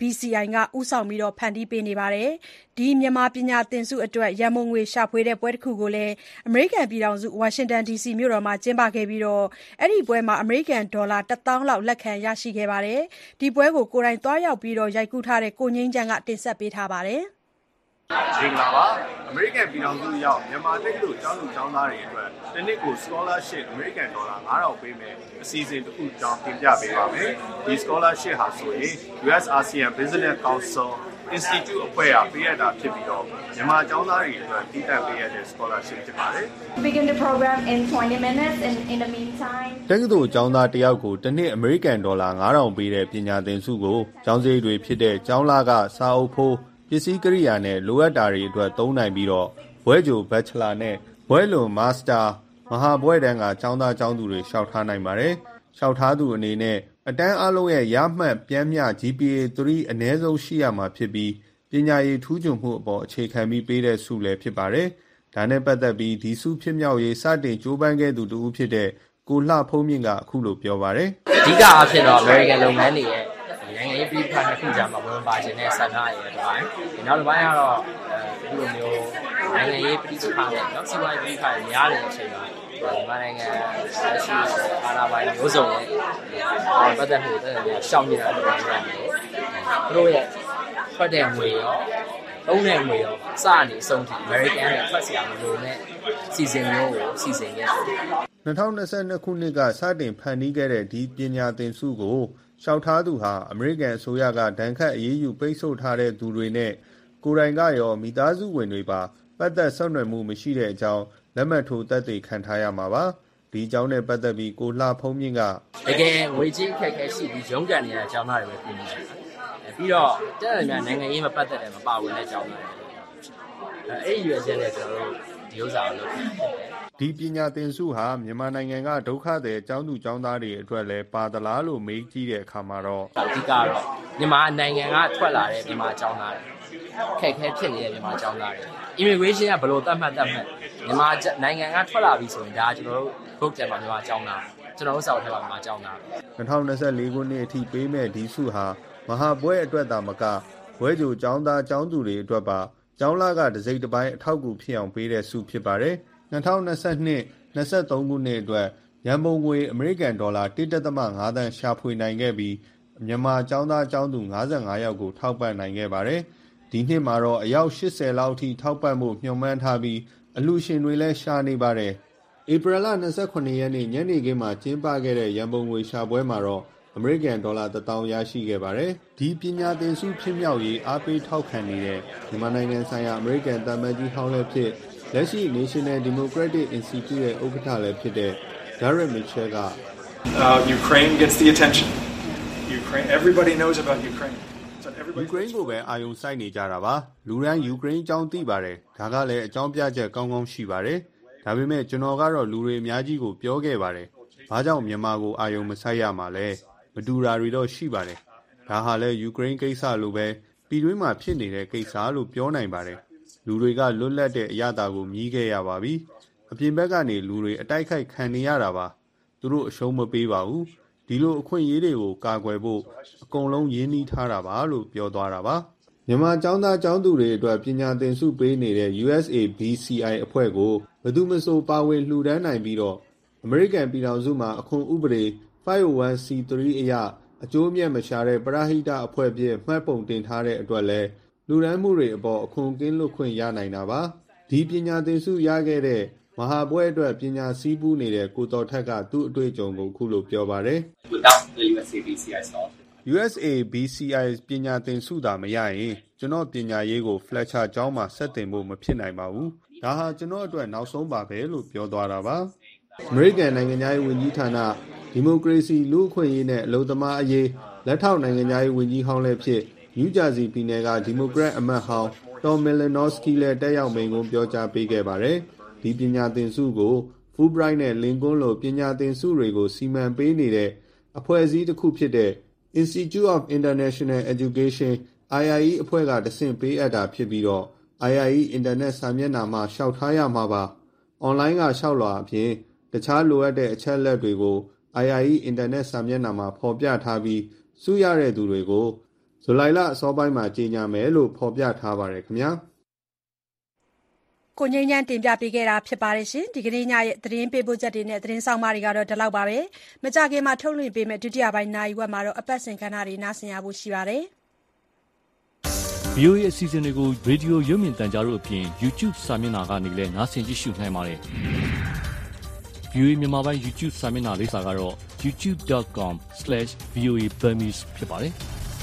ဘီ စီ အိုင် ကဦးဆောင်ပြီးဖန်တီးပေးနေပါတယ်။ဒီမြန်မာပညာသင်ဆုအတွက်ရန်ပုံငွေရှာဖွေတဲ့ပွဲတစ်ခုကိုလည်းအမေရိကန်ပြည်ထောင်စုဝါရှင်တန်ဒီစီမြို့တော်မှာကျင်းပခဲ့ပြီးအဲ့ဒီပွဲမှာအမေရိကန်ဒေါ်လာတစ်သောင်းလောက်လက်ခံရရှိခဲ့ပါတယ်။ဒီပွဲကိုကိုယ်တိုင်သွားရောက်ပြီးရိုက်ကူးထားတဲ့ကိုငိမ့်ချမ်းကတင်ဆက်ပေးထားပါတယ်။မင်္ဂလာပါအမေရိကန်ပြည်ထောင်စုရောက်မြန်မာတက္ကသိုလ်ကျောင်းသူကျောင်းသားတွေအတွက်တစ်နှစ်ကို scholarship အမေရိကန်ဒေါ်လာnine thousandပေးမယ်အစီအစဉ်တစ်ခုကြောင်းတင်ပြပေးပါမယ်ဒီ scholarship ဟာဆိုရင် U S ASEAN Business Council Institute အဖွဲ့ကပေးရတာဖြစ်ပြီးတော့မြန်မာကျောင်းသားတွေအတွက်တည်တံ့ပေးရတဲ့ scholarship ဖြစ်ပါတယ် Begin the program in twenty minutes and in the meantime တက္ကသိုလ်ကျောင်းသားတယောက်ကိုတစ်နှစ်အမေရိကန်ဒေါ်လာnine thousandပေးတဲ့ပညာသင်ဆုကိုကျောင်းစရိတ်တွေဖြစ်တဲ့ကျောင်းလာကစာအုပ်ဖိုးပစ္စည်းကိရိယာနဲ့လိုအပ်တာတွေအတွက်သုံးနိုင်ပြီးတော့ဘွဲ့ကြို Bachelor နဲ့ဘွဲ့လွန် Master မဟာဘွဲ့တန်းကကျောင်းသားကျောင်းသူတွေလျှောက်ထားနိုင်ပါတယ်။လျှောက်ထားသူအနေနဲ့အတန်းအလုံးရဲ့ရမှတ်ပြန်းမျှ G P A three အနည်းဆုံးရှိရမှာဖြစ်ပြီးပညာရေးထူးချွန်မှုအပေါ်အခြေခံပြီးပေးတဲ့ဆုလည်းဖြစ်ပါတယ်။ဒါနဲ့ပတ်သက်ပြီးဒီဆုဖြစ်မြောက်ရေးစတင်ကြိုးပမ်းခဲ့သူတူဖြစ်တဲ့ကိုလှဖုံးမြင့်ကအခုလိုပြောပါတယ်။အဓိကအဖြစ်တော့ American လုပ်ငန်းတွေရဲ့နိုင်ငံရေးပြည်ပနှစ်ခုကြားမှာဝင်ပါခြင်းနဲ့ဆန္ဒရတဲ့ပိုင်း။နောက်တစ်ပိုင်းကတော့အခုလိုမျိုးနိုင်ငံရေးပြည်ပနဲ့နော်စီးပွားရေးပြည်ပများတဲ့အချိန်မှာမြန်မာနိုင်ငံဆက်ရှိအာဏာပိုင်မျိုးစုံရဲ့ပတ်သက်မှုတွေရှောင်နေတာလို့ပြောရမယ်။သူတို့ရဲ့ထွက်တဲ့ငွေရောသုံးတဲ့ငွေရောစနေအဆုံးထိ American နဲ့ထွက်စီရမလို့နဲ့စီစဉ်မျိုးကိုစီစဉ်ခဲ့တယ်။twenty twenty-twoခုနှစ်ကစတင်ဖန်တီးခဲ့တဲ့ဒီပညာသင်ဆုကိုလျှောက်ထားသူဟာအမေရိကန်အစိုးရကဒဏ်ခတ်အရေးယူပိတ်ဆို့ထားတဲ့သူတွေနဲ့ကိုယ်တိုင်ကရောမိသားစုဝင်တွေပါပတ်သက်ဆက်နွယ်မှုမရှိတဲ့အကြောင်းလက်မှတ်ထိုးသက်သေခံထားရမှာပါဒီအကြောင်းနဲ့ပတ်သက်ပြီးကိုလှဖုံးမြင့်ကတကယ်ငွေကြေးအခက်အခဲရှိပြီးရုန်းကန်နေတဲ့အကြောင်းသားတွေပဲပြင်နေကြတာပြီးတော့တဲ့တယ်များနိုင်ငံရေးမပတ်သက်တယ်မပါဝင်တဲ့အကြောင်းသားတွေအဲ့ဒီရွယ်ချက်နဲ့ကျွန်တော်တို့ဒီဥစ္စာကိုလုပ်တယ်ဒီပညာသင်ဆုဟာမြန်မာနိုင်ငံကဒုက္ခသည်ကျောင်းသူကျောင်းသားတွေအတွက်လည်းပါသလားလို့မေးကြည့်တဲ့အခါမှာတော့အဓိကတော့မြန်မာနိုင်ငံကထွက်လာတဲ့မြန်မာကျောင်းသားတွေခက်ခဲဖြစ်နေတဲ့မြန်မာကျောင်းသားတွေ immigration ကဘယ်လိုသတ်မှတ်သတ်မှတ်မြန်မာနိုင်ငံကထွက်လာပြီဆိုရင်ဒါကျွန်တော်တို့ group ထဲမှာမြန်မာကျောင်းသားကျွန်တော်တို့စောက်ထဲမှာမြန်မာကျောင်းသား twenty twenty-fourခုနှစ်အထိပေးမဲ့ဒီဆုဟာမဟာဘွဲ့အတွက်သာမကဘွဲ့ကြိုကျောင်းသားကျောင်းသူတွေအတွက်ပါကျောင်းလာကတစိမ့်တစ်ပိုင်းအထောက်အကူဖြစ်အောင်ပေးတဲ့ဆုဖြစ်ပါတယ်twenty twenty-two 23ခုနှစ်အတွက်ရန်ပုံငွေအမေရိကန်ဒေါ်လာone point fiveသန်းရှာဖွေနိုင်ခဲ့ပြီးမြန်မာကျောင်းသားကျောင်းသူfifty-fiveယောက်ကိုထောက်ပံ့နိုင်ခဲ့ပါတယ်။ဒီနှစ်မှာတော့အယောက်eightyလောက်အထိထောက်ပံ့ဖို့မျှော်မှန်းထားပြီးအလှူရှင်တွေလည်းရှာနေပါတယ်။ဧပြီလtwenty-seventhရက်နေ့ညနေခင်းမှာကျင်းပခဲ့တဲ့ရန်ပုံငွေရှာပွဲမှာတော့အမေရိကန်ဒေါ်လာone thousandရရှိခဲ့ပါတယ်။ဒီပညာသင်ဆုဖြစ်မြောက်ရေးအားပေးထောက်ခံနေတဲ့မြန်မာနိုင်ငံဆိုင်ရာအမေရိကန်သံအမတ်ကြီးဟောင်းလည်းဖြစ်လက်ရှိ National Democratic Institute ရဲ့ဥက္ကဋ္ဌလည်းဖြစ်တဲ့ Garrett Mitchell က Ukraine gets the attention. Ukraine everybody knows about Ukraine. Ukraine ကိုပဲအာရုံစိုက်နေကြတာပါ။လူရန် Ukraine အကြောင်းသိပါတယ်။ဒါကလည်းအကြောင်းပြချက်ကောင်းကောင်းရှိပါတယ်။ဒါပေမဲ့ကျွန်တော်ကတော့လူတွေအများကြီးကိုပြောခဲ့ပါတယ်။ဘာကြောင့်မြန်မာကိုအာရုံမစိုက်ရမှာလဲ။မတူတာတွေတော့ရှိပါတယ်။ဒါဟာလည်း Ukraine ကိစ္စလိုပဲပြည်တွင်းမှာဖြစ်နေတဲ့ကိစ္စလို့ပြောနိုင်ပါတယ်။လူတွေကလွတ်လပ်တဲ့အရာတာကိုမြည်ခဲ့ရပါပြီ။အပြင်ဘက်ကနေလူတွေအတိုက်ခိုက်ခံနေရတာပါ။သူတို့အရှုံးမပေးပါဘူး။ဒီလိုအခွင့်အရေးတွေကိုကာကွယ်ဖို့အကုန်လုံးရင်းနှီးထားတာပါလို့ပြောသွားတာပါ။မြန်မာကျောင်းသားကျောင်းသူတွေအတွက်ပညာသင်ဆုပေးနေတဲ့ U S A B C I အဖွဲ့ကိုဘယ်သူမဆိုပါဝင်လှူဒန်းနိုင်ပြီးတော့အမေရိကန်ပြည်ထောင်စုမှာအခွန်ဥပဒေfive oh one C three အရအကျိုးအမြတ်မရှာတဲ့ပရဟိတအဖွဲ့အဖြစ်မှတ်ပုံတင်ထားတဲ့အတွက်လည်းလူဒန်းမှုတွေအပေါ်အခွန်ကင်းလွတ်ခွင့်ရနိုင်တာပါဒီပညာသင်ဆုရခဲ့တဲ့မဟာဘွဲ့အတွက်ပညာစည်းပူးနေတဲ့ကိုတော်ထက်ကသူ့အတွေ့အကြုံကိုခုလိုပြောပါတယ် Without the U S A B C I stuff U S A B C I ပညာသင်ဆုတာမရရင်ကျွန်တော်ပညာရေးကို Fletcher ကျောင်းမှာဆက်တင်ဖို့မဖြစ်နိုင်ပါဘူးဒါဟာကျွန်တော်အတွက်နောက်ဆုံးပါပဲလို့ပြောသွားတာပါအမေရိကန်နိုင်ငံသားရေးဝန်ကြီးဌာနဒီမိုကရေစီလူ့အခွင့်အရေးနဲ့အလုပ်သမားအရေးလက်ထောက်နိုင်ငံသားရေးဝန်ကြီးဟောင်းလည်းဖြစ်နယူးဂျာစီပြည်နယ်ကဒီမိုကရက်အမတ်ဟောင်းTom Malinowski လည်းတက်ရောက်မိန့်ခွန်းပြောကြားပေးခဲ့ပါတယ်ဒီပညာသင်ဆုကို Fulbright နဲ့ Lincoln လိုပညာသင်ဆုတွေကိုစီမံပေးနေတဲ့အဖွဲ့အစည်းတစ်ခုဖြစ်တဲ့ Institute of International Education I I E အဖွဲ့ကတဆင့်ပေးအပ်တာဖြစ်ပြီးတော့ I I E အင်တာနက်စာမျက်နှာမှာလျှောက်ထားရမှာပါ။ online ကလျှောက်လွှာအပြင်တခြားလိုအပ်တဲ့အချက်အလက်တွေကို I I E အင်တာနက်စာမျက်နှာမှာဖော်ပြထားပြီးစုရတဲ့သူတွေကိုဇူလိုင်လအစောပိုင်းမှာကြေညာမယ်လို့ဖော်ပြထားပါတယ်ခင်ဗျာကိုငိမ့်ချမ်းတင်ပြပေးခဲ့တာဖြစ်ပါတယ်ရှင်ဒီကနေ့ညရဲ့သတင်းပေးပို့ချက်တွေနဲ့သတင်းဆောင်မတွေကတော့ဒီလောက်ပါပဲမကြခင်မှာထုတ်လွှင့်ပေးမယ့်ဒုတိယပိုင်းနိုင်ဝက်မှာတော့အပတ်စဉ်ခန်းတွေနားဆင်ရဖို့ရှိပါတယ်ဗီအိုအေ အစီအစဉ်တွေကိုရေဒီယိုရုပ်မြင်သံကြားတို့အပြင် YouTube စာမျက်နှာကနေလည်းနားဆင်ကြည့်ရှုနိုင်ပါတယ် ဗီအိုအေ မြန်မာပိုင်း YouTube စာမျက်နှာလေးစာကတော့ ยูทูบ ดอท คอม สแลช วี โอ เอ Burmese ဖြစ်ပါတယ်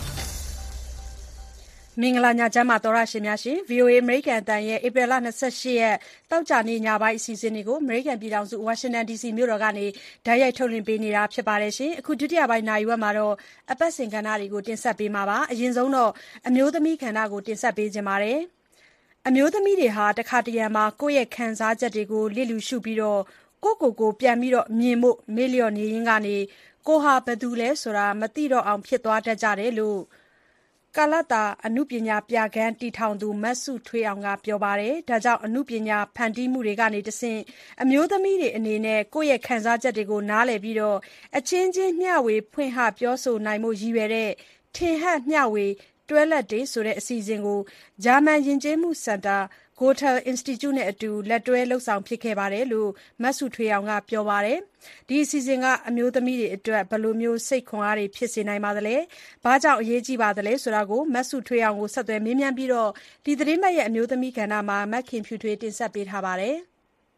မင်္ဂလာညချမ်းပါတော်ရရှင်များရှင် ဗီ အို အေ အမေရိကန်အသံရဲ့ဧပြီလ၂၈ရက်တောက်ကြနေ့ညပိုင်းအစီအစဉ်တွေကိုအမေရိကန်ပြည်ထောင်စုဝါရှင်တန် ဒီ စီ မြို့တော်ကနေဓာတ်ရိုက်ထုတ်လွှင့်ပေးနေတာဖြစ်ပါတယ်ရှင်အခုဒုတိယပိုင်းနိုင်ဝက်မှာတော့အပတ်စဉ်ကဏ္ဍတွေကိုတင်ဆက်ပေးမှာပါအရင်ဆုံးတော့အမျိုးသမီးကဏ္ဍကိုတင်ဆက်ပေးခြင်းပါတယ်အမျိုးသမီးတွေဟာတခါတရံမှာကိုယ့်ရဲ့ခံစားချက်တွေကိုလစ်လူရှုပြီးတော့ကိုကိုကိုပြန်ပြီးတော့မြင်ဖို့မေ့လျော့နေရင်းကနေကိုဟာဘယ်သူလဲဆိုတာမသိတော့အောင်ဖြစ်သွားတတ်ကြတယ်လို့ကာလတာအနုပညာပြခန်းတီထောင်သူမတ်စုထွေးအောင်ကပြောပါတယ်။ဒါကြောင့်အနုပညာဖန်တီးမှုတွေကနေတဆင့်အမျိုးသမီးတွေအနေနဲ့ကိုယ့်ရဲ့ခံစားချက်တွေကိုနားလည်ပြီးတော့အချင်းချင်းမျှဝေဖွင့်ဟပြောဆိုနိုင်မှုရည်ရွယ်တဲ့ထင်ဟပ်မျှဝေတွဲလက်တွေဆိုတဲ့အစီအစဉ်ကိုဂျာမန်ယဉ်ကျေးမှုစင်တာဂိုတယ် Institute နဲ့အတူလက်တွဲလှုပ်ဆောင်ဖြစ်ခဲ့ပါတယ်လို့မတ်စုထွေးအောင်ကပြောပါတယ်။ဒီအစီအစဉ်ကအမျိုးသမီးတွေအတွက်ဘယ်လိုမျိုးစိတ်ခွန်အားတွေဖြစ်စေနိုင်ပါသလဲ။ဘာကြောင့်အရေးကြီးပါသလဲဆိုတာကိုမတ်စုထွေးအောင်ကိုဆက်သွယ်မေးမြန်းပြီးတော့ဒီသတင်းပတ်ရဲ့အမျိုးသမီးကဏ္ဍမှာမက်ခင်ဖြူထွေးတင်ဆက်ပေးထားပါတယ်။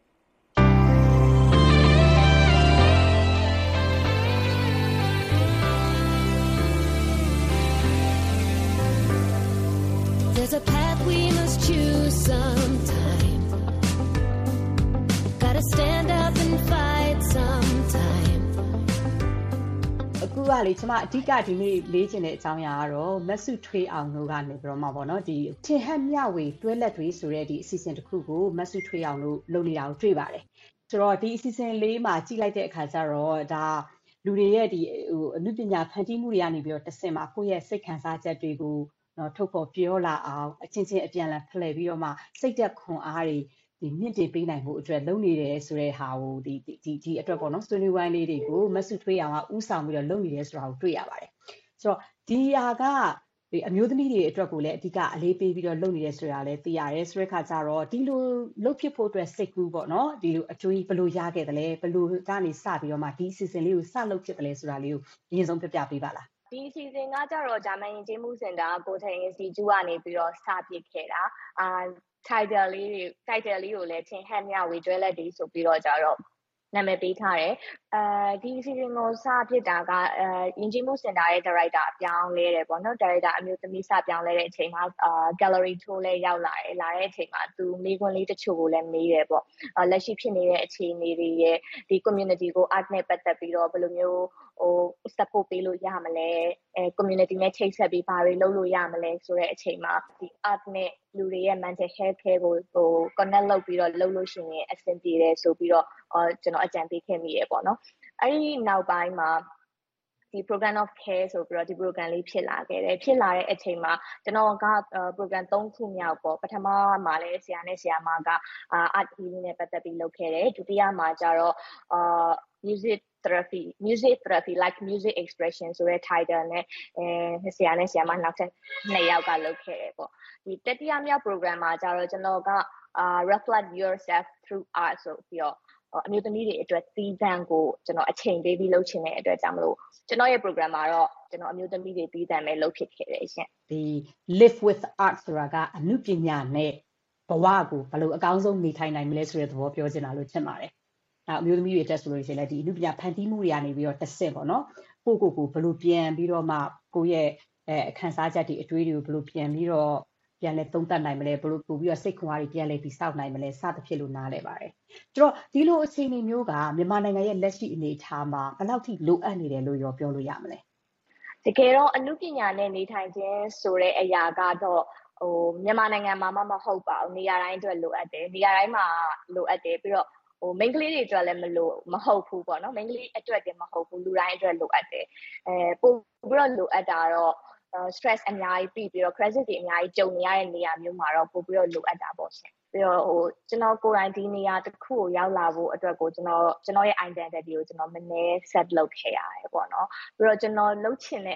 There's a path we must choose sometime. Gotta stand up and fight sometime. အခုကလေကျမအဓိကဒီနေ့လေးချင်တဲ့အကြောင်းအရာကတော့မဆုထွေးအောင်တို့ကနေပြီးတော့မှပေါ့နော်ဒီထင်ဟပ်မျှဝေတွဲလက်တွေဆိုတဲ့ဒီအစီအစဉ်တစ်ခုကိုမဆုထွေးအောင်တို့လုပ်နေတာကိုတွေ့ပါတယ်ဆိုတော့ဒီအစီအစဉ်လေးမှာကြည့်လိုက်တဲ့အခါကျတော့ဒါလူတွေရဲ့ဒီဟိုအနုပညာဖန်တီးမှုတွေကနေပြီးတော့တစ်ဆင့်မှာကိုယ့်ရဲ့စိတ်ခံစားချက်တွေကိုနော်ထုတ်ဖော်ပြောလာအောင်အချင်းချင်းအပြန်အလှန်ဖလှယ်ပြီးတော့မှစိတ်သက်ခွန်အားတွေဒီမြင့်တင်ပေးနိုင်မှုအတွက်လုပ်နေတယ်ဆိုတဲ့ဟာကိုဒီဒီဒီအတွက်ပေါ့နော်ဆွေးနွေးဝိုင်းလေးတွေကိုမဆုထွေးအောင်ကဥဆောင်ပြီးတော့လုပ်နေတယ်ဆိုတာကိုတွေ့ရပါတယ်ဆိုတော့ဒီဟာကဒီအမျိုးသမီးတွေအတွက်ကိုလည်းအဓိကအလေးပေးပြီးတော့လုပ်နေတယ်ဆိုတာလည်းသိရတယ်ဆိုတဲ့အခါကျတော့ဒီလိုလုပ်ဖြစ်ဖို့အတွက်စိတ်ကူးပေါ့နော်ဒီလိုအကျွေးဘယ်လိုရခဲ့တယ်လဲဘယ်လိုကနေစပြီးတော့မှဒီအစီအစဉ်လေးကိုစလုပ်ဖြစ်တယ်လဲဆိုတာလေးကိုအရင်ဆုံးပြပြပေးပါလားဒီအစီအစဉ်ကကြတော့ဂျာမန်ယဉ်ကျေးမှုစင်တာကိုတယ် Institute ကနေပြီးတော့စပစ်ခဲ့တာအာ title လေးတွေ title လေးကိုလည်းထင်ဟပ်မျှဝေတွဲလက်တွေဆိုပြီးတော့ကြတော့နာမည်ပေးထားတယ်အဲဒီအစီအစဉ်ကိုစပစ်တာကအဲယဉ်ကျေးမှုစင်တာရဲ့ director အပြောင်းလဲတယ်ပေါ့နော် director အမျိုးသမီးစပြောင်းလဲတဲ့အချိန်မှာအာ gallery tour လဲရောက်လာတယ်လာတဲ့အချိန်မှာသူမိခွန်းလေးတချို့ကိုလည်းမေးတယ်ပေါ့လက်ရှိဖြစ်နေတဲ့အခြေအနေတွေရဲ့ဒီ community ကို art နဲ့ပတ်သက်ပြီးတော့ဘယ်လိုမျိုးဟို support ပေးလို့ရမလဲအဲ community နဲ့ချိတ်ဆက်ပြီးဘာတွေလုပ်လို့ရမလဲဆိုတဲ့အချိန်မှာဒီ art နဲ့လူတွေရဲ့ mental health care ကိုဟို connect လုပ်ပြီးတော့လုပ်လို့ရှိရင်အဆင်ပြေတယ်ဆိုပြီးတော့အော်ကျွန်တော်အကြံပေးခဲ့မိရပေါ့နော်အဲ့ဒီနောက်ပိုင်းမှာဒီ program of care ဆိုပြီးတော့ဒီ program လေးဖြစ်လာခဲ့တယ်ဖြစ်လာတဲ့အချိန်မှာကျွန်တော်က program သုံးခုမြောက်ပေါ့ပထမမှာလည်းဆရာနဲ့ဆရာမက art healing နဲ့ပတ်သက်ပြီးလုပ်ခဲ့တယ်ဒုတိယမှာကျတော့အာ music therapy music therapy like music expression ဆိုတဲ့ title နဲ့အဲဆရာနဲ့ဆရာမနောက်ထပ်နှစ်ယောက်ကလုပ်ခဲ့တယ်ပေါ့ဒီတတိယမြောက် program မှာကျတော့ကျွန်တော်က reflect yourself through art ဆိုပြီးတော့အမျိုးသမီးတွေအတွက်သီးသန့်ကိုကျွန်တော်အချိန်ပေးပြီးလုပ်ချင်တဲ့အတွက်ကြောင့်မလို့ကျွန်တော်ရဲ့ program မှာတော့ကျွန်တော်အမျိုးသမီးတွေသီးသန့်ပဲလုပ်ဖြစ်ခဲ့တယ်ရှင်ဒီ live with art ဆိုတာကအနုပညာနဲ့ဘဝကိုဘယ်လိုအကောင်းဆုံးနေထိုင်နိုင်မလဲဆိုတဲ့သဘောပြောချင်တာလို့ထင်ပါတယ်။နောက်အမျိုးသမီးတွေတက်ဆိုလို့ရှိရင်လည်းဒီအနုပညာဖန်တီးမှုတွေကနေပြီးတော့တစ်ဆင့်ပေါ့နော်။ကိုကိုကိုဘယ်လိုပြန်ပြီးတော့မှကိုယ့်ရဲ့အဲအခန်းစားချက်တွေအတွေးတွေကိုဘယ်လိုပြန်ပြီးတော့ပြန်လဲသုံးသပ်နိုင်မလဲဘယ်လိုပို့ပြီးတော့စိတ်ခွန်အားတွေပြန်လဲပြီးစောင့်နိုင်မလဲစသဖြင့်လို့နားလဲပါတယ်။ဆိုတော့ဒီလိုအခြေအနေမျိုးကမြန်မာနိုင်ငံရဲ့လက်ရှိအနေအထားမှာဘယ်လောက်ထိလိုအပ်နေတယ်လို့ရောပြောလို့ရမလဲ။တကယ်တော့အနုပညာနဲ့နေထိုင်ခြင်းဆိုတဲ့အရာကတော့ဟိုမြန်မာနိုင်ငံမှာမှမဟုတ်ပါဘူး။နေရာတိုင်းအတွက်လိုအပ်တယ်။နေရာတိုင်းမှာလိုအပ်တယ်ပြီးတော့ဟို main ကလေးတွေအတွက်လည်းမလို့မဟုတ်ဘူးပေါ့နော် main ကလေးအတွက်တည်းမဟုတ်ဘူးလူတိုင်းအတွက်လိုအပ်တယ်အဲပို့ပြီးတော့လိုအပ်တာတော့ stress အများကြီးပြီးပြီးတော့ crisis တွေအများကြီးကြုံနေရတဲ့နေရာမျိုးမှာတော့ပို့ပြီးတော့လိုအပ်တာပေါ့ရှင်ပြီးတော့ဟိုကျွန်တော်ကိုယ်တိုင်ဒီနေရာတစ်ခုကိုရောက်လာဖို့အတွက်ကိုကျွန်တော်ကျွန်တော်ရဲ့ identity ကိုကျွန်တော်မနည်း set လုပ်ခဲ့ရတယ်ပေါ့နော်ပြီးတော့ကျွန်တော်လုပ်ချင်တဲ့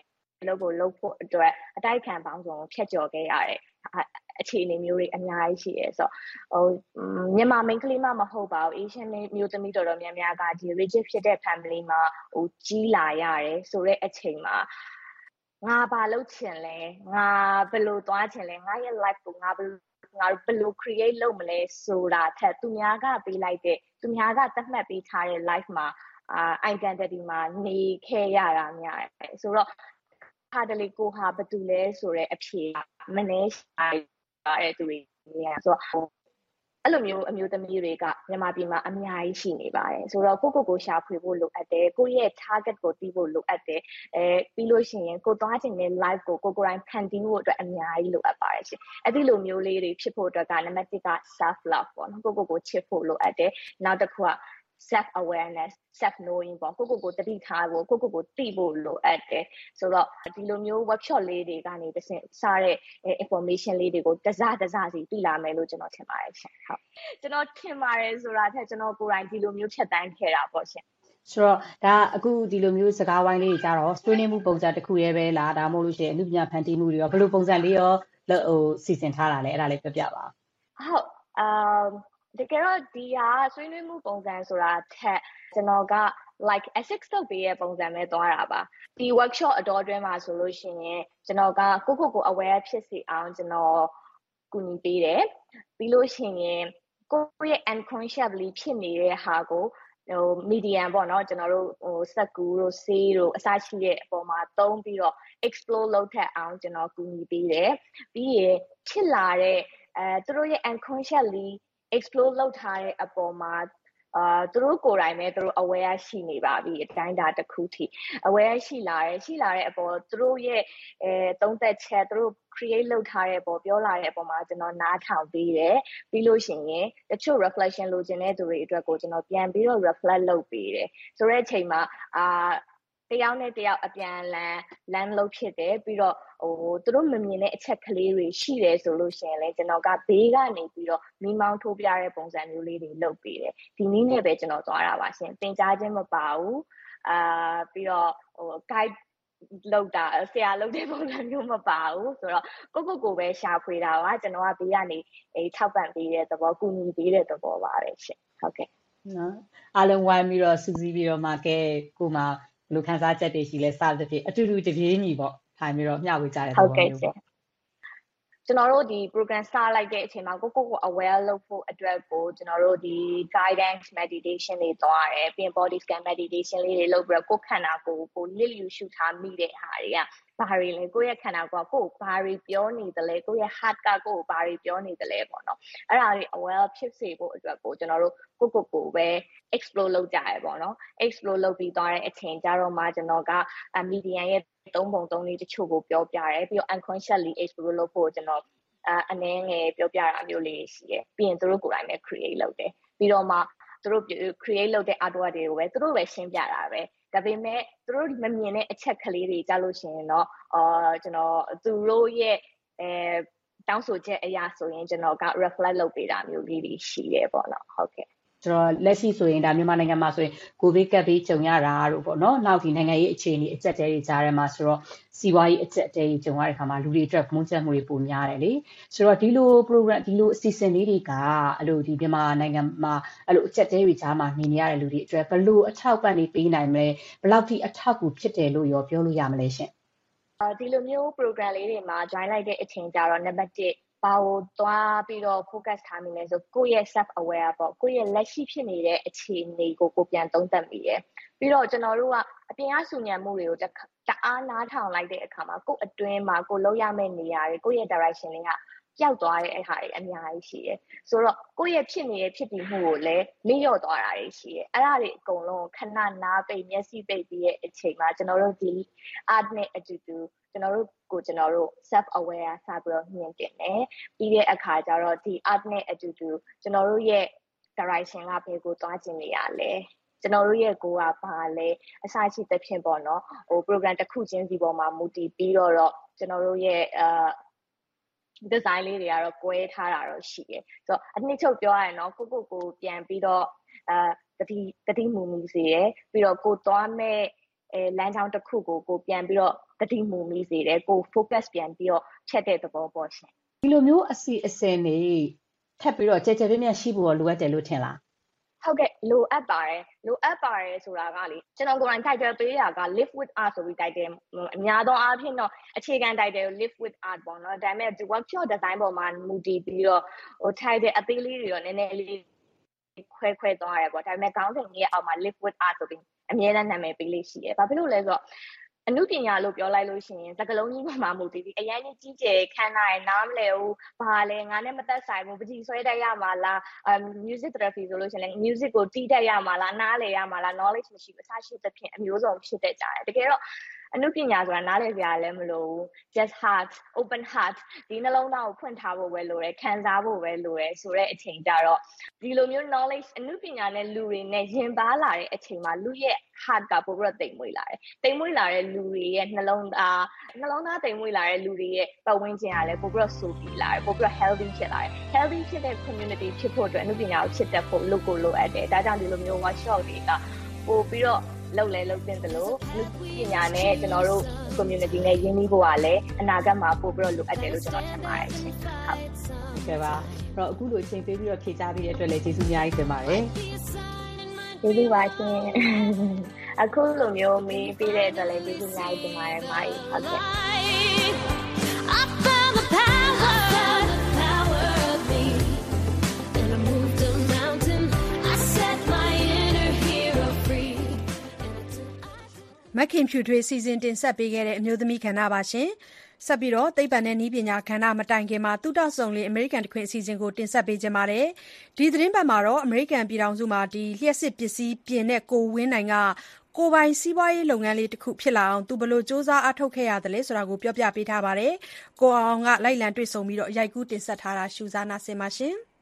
လုပ်ကိုလုပ်ဖို့အတွက်အတိုက်ခံပေါင်းစုံဖြတ်ကျော်ခဲ့ရတယ်အခြေအနေမျိုးတွေအများကြီးရှိရဲဆိုတော့ဟိုမြန်မာမိန်းကလေးမှမဟုတ်ပါဘူး Asian မျိုးသမီးတော်တော်များများကဒီ rigid ဖြစ်တဲ့ family မှာဟိုကြီးလာရတယ်ဆိုတော့အချိန်မှာငါဘာလုပ်ချင်လဲငါဘယ်လိုသွားချင်လဲငါရဲ့ life ကိုငါဘယ်ငါဘယ်လို create လုပ်မလဲဆိုတာထက်သူများကပေးလိုက်တဲ့သူများကသတ်မှတ်ပေးထားတဲ့ life မှာအာ identity မှာနေခဲ့ရတာများတယ်ဆိုတော့ဟာတလေကိုဟာဘာတူလဲဆိုတဲ့အဖြေမနှဲရှာတဲ့သူတွေနေရဆိုတော့အဲ့လိုမျိုးအမျိုးသမီးတွေကမြန်မာပြည်မှာအများကြီးရှိနေပါတယ်ဆိုတော့ကိုကိုကိုရှာဖွေဖို့လိုအပ်တယ်ကိုရဲ့ target ကိုသိဖို့လိုအပ်တယ်အဲပြီးလို့ရှိရင်ကိုသွားချင်တဲ့ live ကိုကိုကိုယ်တိုင်ဖန်တီးဖို့အတွက်အများကြီးလိုအပ်ပါတယ်ရှင်အဲ့ဒီလိုမျိုးလေးတွေဖြစ်ဖို့အတွက်ကနံပါတ်တစ်က self love ပေါ့နော်ကိုကိုကိုချစ်ဖို့လိုအပ်တယ်နောက်တစ်ခုကself awareness self knowing ပေါ့ကိုကိုကိုတတိထားဖို့ကိုကိုကိုသိဖို့လိုအပ်တယ်ဆိုတော့ဒီလိုမျိုး workshop လေးတွေကနေတဆင့်စားတဲ့ information လေးတွေကိုတစတစစီသိလာမယ်လို့ကျွန်တော်ထင်ပါတယ်ရှင်ဟုတ်ကျွန်တော်ထင်ပါတယ်ဆိုတာထက်ကျွန်တော်ကိုယ်တိုင်ဒီလိုမျိုးဖြတ်တန်းခဲ့တာပေါ့ရှင်ဆိုတော့ဒါအခုဒီလိုမျိုးစကားဝိုင်းလေးကြတော့ဆွေးနွေးမှုပုံစံတစ်ခုရဲပဲလားဒါမှမဟုတ်လို့ရှိရင်အမှုပညာဖန်တီးမှုတွေရောဘယ်လိုပုံစံလေးရောဟိုစီစဉ်ထားတာလဲအဲ့ဒါလေးပြောပြပါဟုတ်အာတကယ်တော့ဒီဟာဆွေးနွေးမှုပုံစံဆိုတာထက်ကျွန်တော်က like assist လုပ်ပေးရဲ့ပုံစံပဲသွားတာပါဒီ workshop အတော်အတွင်းမှာဆိုလို့ရှိရင်ကျွန်တော်ကကိုကိုကို aware ဖြစ်စေအောင်ကျွန်တော်ကူညီပေးတယ်ပြီးလို့ရှိရင်ကိုရဲ့ unconsciously ဖြစ်နေတဲ့ဟာကိုဟို medium ပေါ့နော်ကျွန်တော်တို့ဟိုစက်ကူတို့ဆေးတို့အစရှိတဲ့အပေါ်မှာသုံးပြီးတော့ explore လုပ်ထက်အောင်ကျွန်တော်ကူညီပေးတယ်ပြီးရင်ဖြစ်လာတဲ့အဲသူတို့ရဲ့ unconsciously explore လုပ်ထားတဲ့အပေါ်မှာအာသူတို့ကိုယ်တိုင်ပဲသူတို့ aware ရှိနေပါပြီအတိုင်းတာတစ်ခုထိ aware ရှိလာတယ်ရှိလာတဲ့အပေါ်သူတို့ရဲ့အဲသုံးသက်ချက်သူတို့ create လုပ်ထားတဲ့အပေါ်ပြောလာတဲ့အပေါ်မှာကျွန်တော်နားထောင်ပေးတယ်ပြီးလို့ရှိရင်တချို့ reflection လိုချင်တဲ့သူတွေအတွက်ကိုကျွန်တော်ပြန်ပြီးတော့ reflect လုပ်ပေးတယ်ဆိုတဲ့အချိန်မှာအာတယောက်နဲ့တယောက်အပြန်လန်လမ်းလို့ဖြစ်တယ်ပြီးတော့ဟိုသူတို့မမြင်တဲ့အချက်ကလေးတွေရှိတယ်ဆိုလို့ရှိရင်လည်းကျွန်တော်ကဘေးကနေပြီးတော့မိမောင်းထိုးပြတဲ့ပုံစံမျိုးလေးတွေလုပ်ပေးတယ်ဒီနည်းနဲ့ပဲကျွန်တော်သွားတာပါရှင်သင်ကြားခြင်းမပါဘူးအာပြီးတော့ဟို guide လောက်တာဆရာလောက်တဲ့ပုံစံမျိုးမပါဘူးဆိုတော့ကိုကိုကိုပဲရှာဖွေတာပါကျွန်တော်ကဘေးကနေအဲထောက်ပံ့ပေးတဲ့သဘောကူညီပေးတဲ့သဘောပါပဲရှင်ဟုတ်ကဲ့နော်အားလုံးဝိုင်းပြီးတော့စူးစီးပြီးတော့မှကဲကိုမှဘယ်လိုခန်းစားချက်တွေရှိလဲစသဖြင့်အတူတူတပြေးညီပေါ့ထိုင်ပြီးတော့မျှဝေကြတဲ့သဘောမျိုးပေါ့ကျွန်တော်တို့ဒီ program စလိုက်တဲ့အချိန်မှာကိုကိုကို aware လုပ်ဖို့အတွက်ကိုကျွန်တော်တို့ဒီ guidance meditation တွေသွားတယ်ပြီးရင် body scan meditation လေးတွေလုပ်ပြီးတော့ကိုယ်ခန္ဓာကိုယ်ကိုလစ်လျူရှုထားမိတဲ့ဟာတွေကဘာတွေလဲကိုယ့်ရဲ့ခန္ဓာကိုယ်ကကိုယ်ဘာတွေပြောနေသလဲကိုယ့်ရဲ့ heart ကကိုယ်ဘာတွေပြောနေသလဲပေါ့နော်အဲ့ဒါတွေ aware ဖြစ်စေဖို့အတွက်ကိုကျွန်တော်တို့ကိုကိုကိုပဲ explore လုပ်ကြရပေါ့နော် explore လုပ်ပြီးသွားတဲ့အချိန်ကြတော့မှကျွန်တော်က media ရဲ့သုံးပုံသုံးနည်းတချို့ကိုပြောပြတယ်ပြီးတော့ unconsciously explore လုပ်ဖို့ကျွန်တော်အအနေငယ်ပြောပြတာမျိုးလေးရှိတယ်ပြီးရင်သူတို့ကိုယ်တိုင်ပဲ create လုပ်တယ်ပြီးတော့မှသူတို့ create လုပ်တဲ့ artwork တွေကိုပဲသူတို့ပဲရှင်းပြတာပဲဒါပေမဲ့သူတို့မမြင်တဲ့အချက်ကလေးတွေကြားလို့ရှိရင်တော့အာကျွန်တော်သူတို့ရဲ့အဲတောင်းဆိုချက်အရာဆိုရင်ကျွန်တော်က reflect လုပ်ပေးတာမျိုးလေးတွေရှိတယ်ပေါ့နော်ဟုတ်ကဲ့ဆိုတော့လက်ရှိဆိုရင်ဒါမြန်မာနိုင်ငံမှာဆိုရင်ကိုဗစ်ကပ်ပြီးကြုံရတာတို့ပေါ့နော်နောက်ဒီနိုင်ငံရေးအခြေအနေအကျပ်တဲတွေကြားထဲမှာဆိုတော့စီးပွားရေးအကျပ်တဲတွေကြုံရတဲ့ခါမှာလူတွေအတွက်မုန်းချက်မှုတွေပိုများတယ်လေဆိုတော့ဒီလို program ဒီလိုအစီအစဉ်လေးတွေကအဲ့လိုဒီမြန်မာနိုင်ငံမှာအဲ့လိုအကျပ်တဲတွေကြားမှာနေနေရတဲ့လူတွေအတွက်ဘယ်လိုအထောက်ပံ့နေပေးနိုင်မလဲဘယ်လောက်ထိအထောက်အကူဖြစ်တယ်လို့ရောပြောလို့ရမလဲရှင်ဒီလိုမျိုး program လေးတွေမှာ join လိုက်တဲ့အချိန်ကျတော့ number တစ်ဘာကိုသွားပြီးတော့ focus ထားမိလဲဆိုကိုယ့်ရဲ့ self aware ပေါ့ကိုယ့်ရဲ့လက်ရှိဖြစ်နေတဲ့အခြေအနေကိုကိုပြန်သုံးသပ်မိတယ်ပြီးတော့ကျွန်တော်တို့ကအပြင်အဆူညံမှုတွေကိုတအားနားထောင်လိုက်တဲ့အခါမှာကိုယ့်အတွင်းမှာကိုလောက်ရမယ့်နေရာတွေကိုယ့်ရဲ့ direction တွေကပျောက်သွားတဲ့အခါတွေအများကြီးရှိတယ်ဆိုတော့ကိုယ့်ရဲ့ဖြစ်နေတဲ့ဖြစ်တည်မှုကိုလည်းမေ့လျော့သွားတာတွေရှိတယ်အဲ့ဒါတွေအကုန်လုံးခဏနားပိတ်မျက်စိပိတ်ပြီးရဲ့အချိန်မှာကျွန်တော်တို့ဒီ art နဲ့အတူတူကျွန်တော်တို့ကိုကျွန်တော်တို့ self aware စပြီးတော့မြင်တင်တယ်ပြီးတဲ့အခါကျတော့ဒီ art နဲ့အတူတူကျွန်တော်တို့ရဲ့ direction ကဘယ်ကိုသွားကျင်နေရလဲကျွန်တော်တို့ရဲ့ကိုယ်ကဘာလဲအစရှိသဖြင့်ပေါ့နော်ဟို program တစ်ခုချင်းစီပေါ်မှာမူတည်ပြီးတော့ကျွန်တော်တို့ရဲ့အာ design လေးတွေကတော့ကွဲထားတာတော့ရှိတယ်ဆိုတော့အနှစ်ချုပ်ပြောရရင်တော့ကိုကိုကိုပြန်ပြီးတော့အာတတိတတိမူမူစီရယ်ပြီးတော့ကိုသွားမဲ့အဲလမ်းကြောင်းတစ်ခုကိုကိုပြန်ပြီးတော့တတိမူမိစေတယ်ကို focus ပြန်ပြီးတော့ချက်တဲ့သဘောပေါ့ရှင်ဒီလိုမျိုးအစီအစဉ်တွေထပ်ပြီးတော့ကြဲကြဲပြန့်ပြန့်ရှိဖို့လိုအပ်တယ်လို့ထင်လားဟုတ်ကဲ့လိုအပ်ပါတယ်လိုအပ်ပါတယ်ဆိုတာကလေကျွန်တော်ကိုယ်တိုင် title ပေးတာက live with art ဆိုပြီး title အများသောအားဖြင့်တော့အခြေခံ title ကို live with art ပေါ့နော်ဒါပေမဲ့ workshop design ပေါ်မှာမူတည်ပြီးတော့ဟို title အသေးလေးတွေတော့နည်းနည်းလေးခွဲခွဲသွားရတယ်ပေါ့ဒါပေမဲ့ခေါင်းစဉ်ကြီးရဲ့အောက်မှာ live with art ဆိုပြီးအမြဲတမ်းနာမည်ပေးလေးရှိတယ်ဘာဖြစ်လို့လဲဆိုတော့အနုပညာလို့ပြောလိုက်လို့ရှိရင်စကလုံးကြီးပေါ်မှာမူတည်ပြီးအရင်ကြီးကြီးကျယ်ခန်းနိုင်နားမလဲဘူးဘာလဲငါနဲ့မသက်ဆိုင်ဘူးပကြီးဆွဲတတ်ရမှာလားအ music therapy ဆိုလို့ရှိရင် music ကိုတီးတတ်ရမှာလားနားလဲရမှာလား knowledge မရှိဘူးအစားရှိသဖြင့်အမျိုးစုံဖြစ်တတ်ကြတယ်တကယ်တော့အနုပညာဆိုတာနားလည်စရာလည်းမလိုဘူး just heart open heart ဒီနှလုံးသားကိုဖွင့်ထားဖို့ပဲလိုတယ်ခံစားဖို့ပဲလိုတယ်ဆိုတဲ့အချိန်ကြတော့ဒီလိုမျိုး knowledge အနုပညာနဲ့လူတွေနဲ့ယဉ်ပါလာတဲ့အချိန်မှာလူရဲ့ heart ကပို့ပြီးတော့တိမ်မွေ့လာတယ်တိမ်မွေ့လာတဲ့လူတွေရဲ့နှလုံးသားနှလုံးသားတိမ်မွေ့လာတဲ့လူတွေရဲ့ပတ်ဝန်းကျင်ကလည်းပို့ပြီးတော့ဆိုပြီးလာတယ်ပို့ပြီးတော့ healthy ဖြစ်လာတယ် healthy ဖြစ်တဲ့ community ဖြစ်ဖို့အတွက်အနုပညာကိုချစ်တတ်ဖို့လုပ်ကိုလိုအပ်တယ်ဒါကြောင့်ဒီလိုမျိုး workshop တွေကပို့ပြီးတော့လောက်လဲလောက်တင်တယ်လို့လူပညာနဲ့ကျွန်တော်တို့ community နဲ့ရင်းနှီးဖို့ကလည်းအနာဂတ်မှာပို့ပြီးတော့လိုအပ်တယ်လို့ကျွန်တော်ထင်ပါတယ်ရှင်ဟုတ်ကဲ့ပါအဲ့တော့အခုလိုအချိန်ပေးပြီးတော့ဖြေကြားပေးတဲ့အတွက်လည်းကျေးဇူးအများကြီးတင်ပါတယ်ကျေးဇူးပါရှင်အခုလိုမျိုးမေးပေးတဲ့အတွက်လည်းကျေးဇူးအများကြီးတင်ပါတယ်မာကြီးဟုတ်ကဲ့မခင်ဖြူထွေးစီစဉ်တင်ဆက်ပေးခဲ့တဲ့အမျိုးသမီးကဏ္ဍပါရှင်။ဆက်ပြီးတော့သိပ္ပံနဲ့နည်းပညာကဏ္ဍမတိုင်ခင်မှာသုတဆုံလေးအမေရိကန်တခွင်အစီအစဉ်ကိုတင်ဆက်ပေးကြပါမယ်။ဒီသတင်းပတ်မှာတော့အမေရိကန်ပြည်ထောင်စုမှာဒီလျှက်စစ်ပစ္စည်းပြင်တဲ့ကိုဝင်းနိုင်ကကိုပိုင်စီးပွားရေးလုပ်ငန်းလေးတစ်ခုဖြစ်လာအောင်သူဘလို့စူးစမ်းအားထုတ်ခဲ့ရတယ်လဲဆိုတာကိုပြောပြပေးထားပါတယ်။ကိုအောင်ကလိုက်လံတွေ့ဆုံပြီးတော့ရိုက်ကူးတင်ဆက်ထားတာရှုစားနာဆင်ပါရှင်။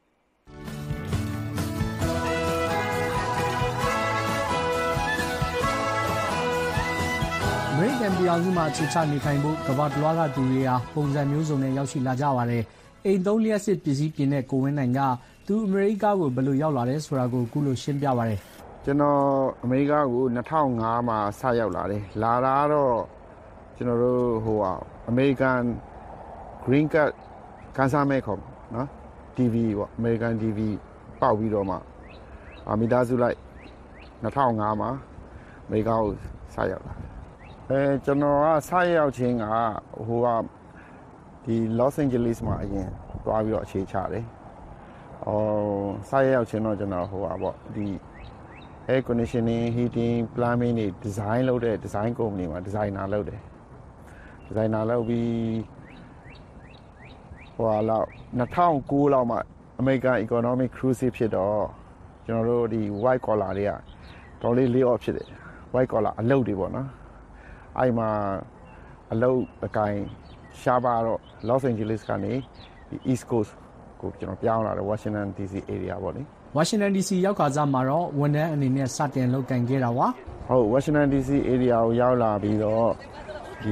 အမေရိကန်ပြည်ထောင်စုမှာအခြေချနေထိုင်ဖို့ကမ္ဘာတလွှားကသူတွေဟာပုံစံမျိုးစုံနဲ့ရောက်ရှိလာကြပါတယ်။အိမ်သုံးလျှပ်စစ်ပစ္စည်းပြင်တဲ့ကိုဝင်းနိုင်ကသူအမေရိကကိုဘယ်လိုရောက်လာတယ်ဆိုတာကိုအခုလိုရှင်းပြပါတယ်။ကျွန်တော်အမေရိကကို၂၀၀၅မှာစရောက်လာတယ်။လာတာတော့ကျွန်တော်တို့ဟိုဟာ American Green Card ကန်ဆာမဲခေါ်နော် တီဗီ ပေါ့ American တီဗီ ပေါက်ပြီးတော့မှမိသားစုလိုက်၂၀၀၅မှာအမေရိကကိုစရောက်လာအဲကျွန်တော်ကစရောက်ချင်းကဟိုကဒီ Los Angeles မှာအရင်သွားပြီးတော့အခြေချတယ်။အော်စရောက်ချင်းတော့ကျွန်တော်ဟိုပါပေါ့ဒီ air conditioning heating plumbing တွေ design လုပ်တဲ့ design company မှာ designer လုပ်တယ်။ designer လုပ်ပြီးဟိုလောက်၂၀၀၉လောက်မှာ American Economic Cruise ဖြစ်တော့ကျွန်တော်တို့ဒီ white collar တွေကတော်လေး lay off ဖြစ်တယ်။ white collar အလုပ်တွေပေါ့နော်။အဲ့မှာအလုပ်အကိုင်ရှားပါတော့ Los Angeles ကနေဒီ East Coast ကိုကျွန်တော်ပြောင်းလာတယ် Washington ဒီ စီ area ပေါ့လေ Washington ဒီ စီ ရောက်ခါစားမှာတော့ဝန်ထမ်းအနေနဲ့စတင်လုပ်ကင်ခဲ့တာပါဟုတ် Washington ဒီ စီ area ကိုရောက်လာပြီးတော့ဒီ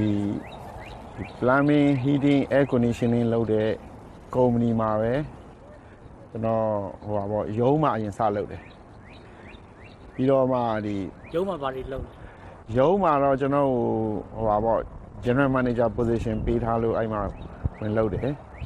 plumbing heating air conditioning လုပ်တဲ့ company မှာပဲကျွန်တော်ဟိုပါပေါ့ရုံးမှာအရင်စလုပ်တယ်ပြီးတော့မှဒီရုံးမှာဘာတွေလုပ်ရုံးမှာတော့ကျွန်တော်ဟိုပါပေါ့ general manager position ပေးထားလို့အဲ့မှာဝင်လုပ်တယ်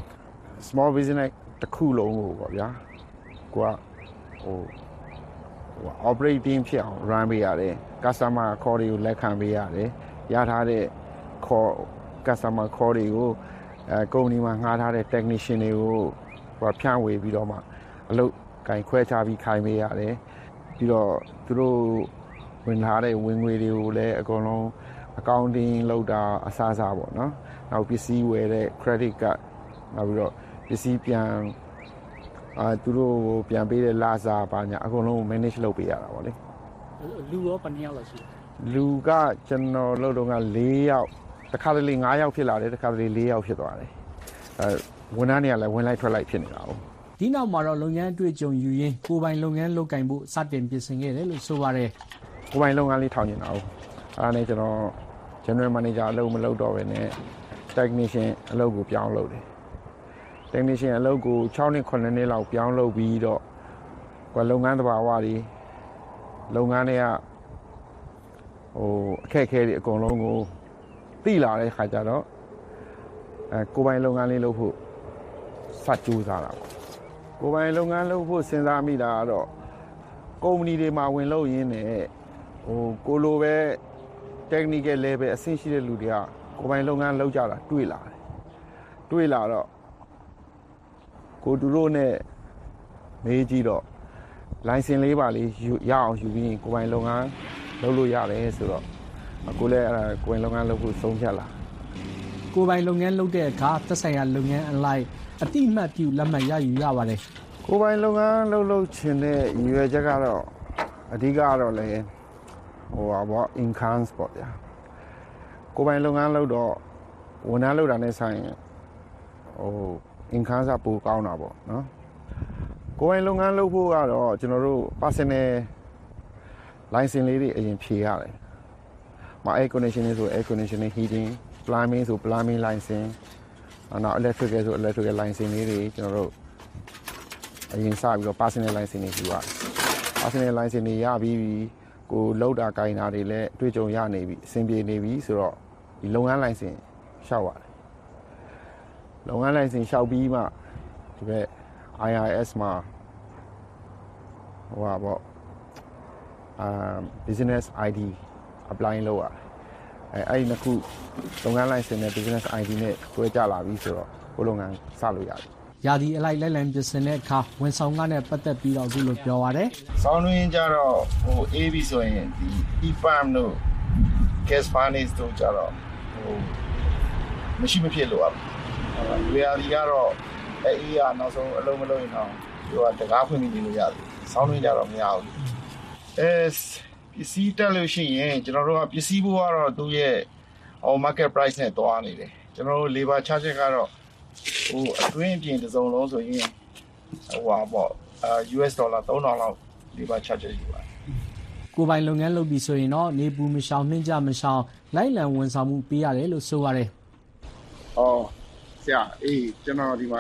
small business တစ်ခုလုံးကိုပေါ့ဗျာကိုကဟိုဟို operating ဖြစ်အောင် run ပေးရတယ် customer call တွေကိုလက်ခံပေးရတယ်ရထားတဲ့ call customer call တွေကိုအဲ company မှာငှားထားတဲ့ technician တွေကိုဟိုဖြန့်ဝေပြီးတော့မှအလုပ်ကင်ခွဲချပြီးခိုင်းပေးရတယ်ပြီးတော့သူတို့ဝင်လာတဲ့ဝင်ငွေတွေကိုလည်းအကုန်လုံး accounting လုပ်တာအစားအစာပေါ့နော်နောက်ပစ္စည်းဝယ်တဲ့ credit card နောက်ပြီးတော့ပစ္စည်းပြန်အာသူတို့ပြန်ပေးတဲ့လာစာပါညာအကုန်လုံး manage လုပ်ပေးရတာပေါ့လေလူရောဘယ်နှစ်ယောက်လောက်ရှိလဲလူကကျွန်တော်လုပ်တော့က၄ယောက်တစ်ခါတလေ၅ယောက်ဖြစ်လာတယ်တစ်ခါတလေ၄ယောက်ဖြစ်သွားတယ်အဲဝန်ထမ်းတွေကလည်းဝင်လိုက်ထွက်လိုက်ဖြစ်နေတာပေါ့ဒီနောက်မှာတော့လုပ်ငန်းအတွေ့အကြုံယူရင်းကိုယ်ပိုင်လုပ်ငန်းလုပ်ကင်ဖို့စတင်ပြင်ဆင်ခဲ့တယ်လို့ဆိုပါတယ်ကိုယ်ပိုင်လုပ်ငန်းလေးထောင်နေတာဟုတ်အဲဒါနဲ့ကျွန်တော် general manager အလုပ်မလုပ်တော့ဘဲနဲ့ technician အလုပ်ကိုပြောင်းလုပ်တယ် technician အလုပ်ကို၆နှစ်၇နှစ်လောက်ပြောင်းလုပ်ပြီးတော့ကိုယ်လုပ်ငန်းသဘာဝတွေလုပ်ငန်းတွေကဟဟိုအခက်အခဲတွေအကုန်လုံးကိုသိလာတဲ့ခါကျတော့အဲကိုယ်ပိုင်လုပ်ငန်းလေးလုပ်ဖို့စကြိုးစားတာပေါ့ကိုယ်ပိုင်လုပ်ငန်းလုပ်ဖို့စဉ်းစားမိတာကတော့ကုမ္ပဏီတွေမှာဝင်လုပ်ရင်းနဲ့ဟိုကိုလိုပဲ technical level အဆင့်ရှိတဲ့လူတွေကကိုယ်ပိုင်လုပ်ငန်းလုပ်ကြတာတွေ့လာတယ်တွေ့လာတော့ကိုသူတို့နဲ့မေးကြည့်တော့ license လေးပါလေးရအောင်ယူပြီးကိုယ်ပိုင်လုပ်ငန်းလုပ်လို့ရတယ်ဆိုတော့ကိုလည်းအဲ့ဒါကိုယ်ပိုင်လုပ်ငန်းလုပ်ဖို့ဆုံးဖြတ်လာကိုယ်ပိုင်လုပ်ငန်းလုပ်တဲ့အခါသက်ဆိုင်ရာလုပ်ငန်းအလိုက်အတိအမှတ်ပြုလက်မှတ်ရယူရပါတယ်ကိုယ်ပိုင်လုပ်ငန်းလုပ်လို့ခြင်းတဲ့ရည်ရွယ်ချက်ကတော့အဓိကကတော့လေဟိုပါ income ပေါ့ဗျာကိုယ်ပိုင်လုပ်ငန်းလုပ်တော့ဝန်ထမ်းလုပ်တာနဲ့ဆိုင်ရင်ဟို income ကပိုကောင်းတာပေါ့နော်ကိုယ်ပိုင်လုပ်ငန်းလုပ်ဖို့ကတော့ကျွန်တော်တို့ personal license လေးတွေအရင်ဖြေရတယ်။မ air conditioning ဆို air conditioning heating plumbing ဆို plumbing license နောက် electrical ဆို electrical license လေးတွေကျွန်တော်တို့အရင်စပြီးတော့ personal license တွေယူရတယ်။ personal license တွေရပြီးကိုလောက်တာကိုင်တာတွေလည်းအတွေ့အကြုံရနေပြီအဆင်ပြေနေပြီဆိုတော့ဒီလုပ်ငန်း license လျှောက်ရတယ်။လုပ်ငန်း license လျှောက်ပြီးမှဒီဘက် I R S မှာဟိုပါပေါ့အာ business I D apply လုပ်ရတယ်အဲအဲ့ဒီနှစ်ခုလုပ်ငန်း license နဲ့ business I D နဲ့တွဲကြလာပြီဆိုတော့ကိုလုပ်ငန်းစလို့ရတယ်ရာသီအလိုက်လက်လံပြင်ဆင်တဲ့အခါဝန်ဆောင်ကနဲ့ပတ်သက်ပြီးတော့အခုလိုပြောပါတယ်ဆောင်းတွင်းကြတော့ဟို A B ဆိုရင်ဒီ heat pump တို့ gas furnace တို့ကြတော့ဟိုမရှိမဖြစ်လို့ရတယ်ဒီရာသီကတော့အေးရနောက်ဆုံးအလုံးမလုံးရင်တော့သူကတကားဖွင့်ပြီးနေလို့ရတယ်ဆောင်းတွင်းကြတော့မရဘူးအဲပစ္စည်းတက်လို့ရှိရင်ကျွန်တော်တို့ကပစ္စည်းဘိုးကတော့သူ့ရဲ့ဟို market price နဲ့တွားနေတယ်ကျွန်တော်တို့ labor charge ကတော့ဟိုအတွင်းပြင်တစ်စုံလုံးဆိုရင်ဟိုပါပေါ့အာ U S ဒေါ်လာသုံးထောင်လောက် labor charge ယူပါတယ်ကိုယ်ပိုင်လုပ်ငန်းလုပ်ပြီးဆိုရင်တော့နေပူမရှောင်နှင်းကြမရှောင်လိုက်လံဝန်ဆောင်မှုပေးရတယ်လို့ဆိုရတယ်။အော်ဆရာအေးကျွန်တော်ဒီမှာ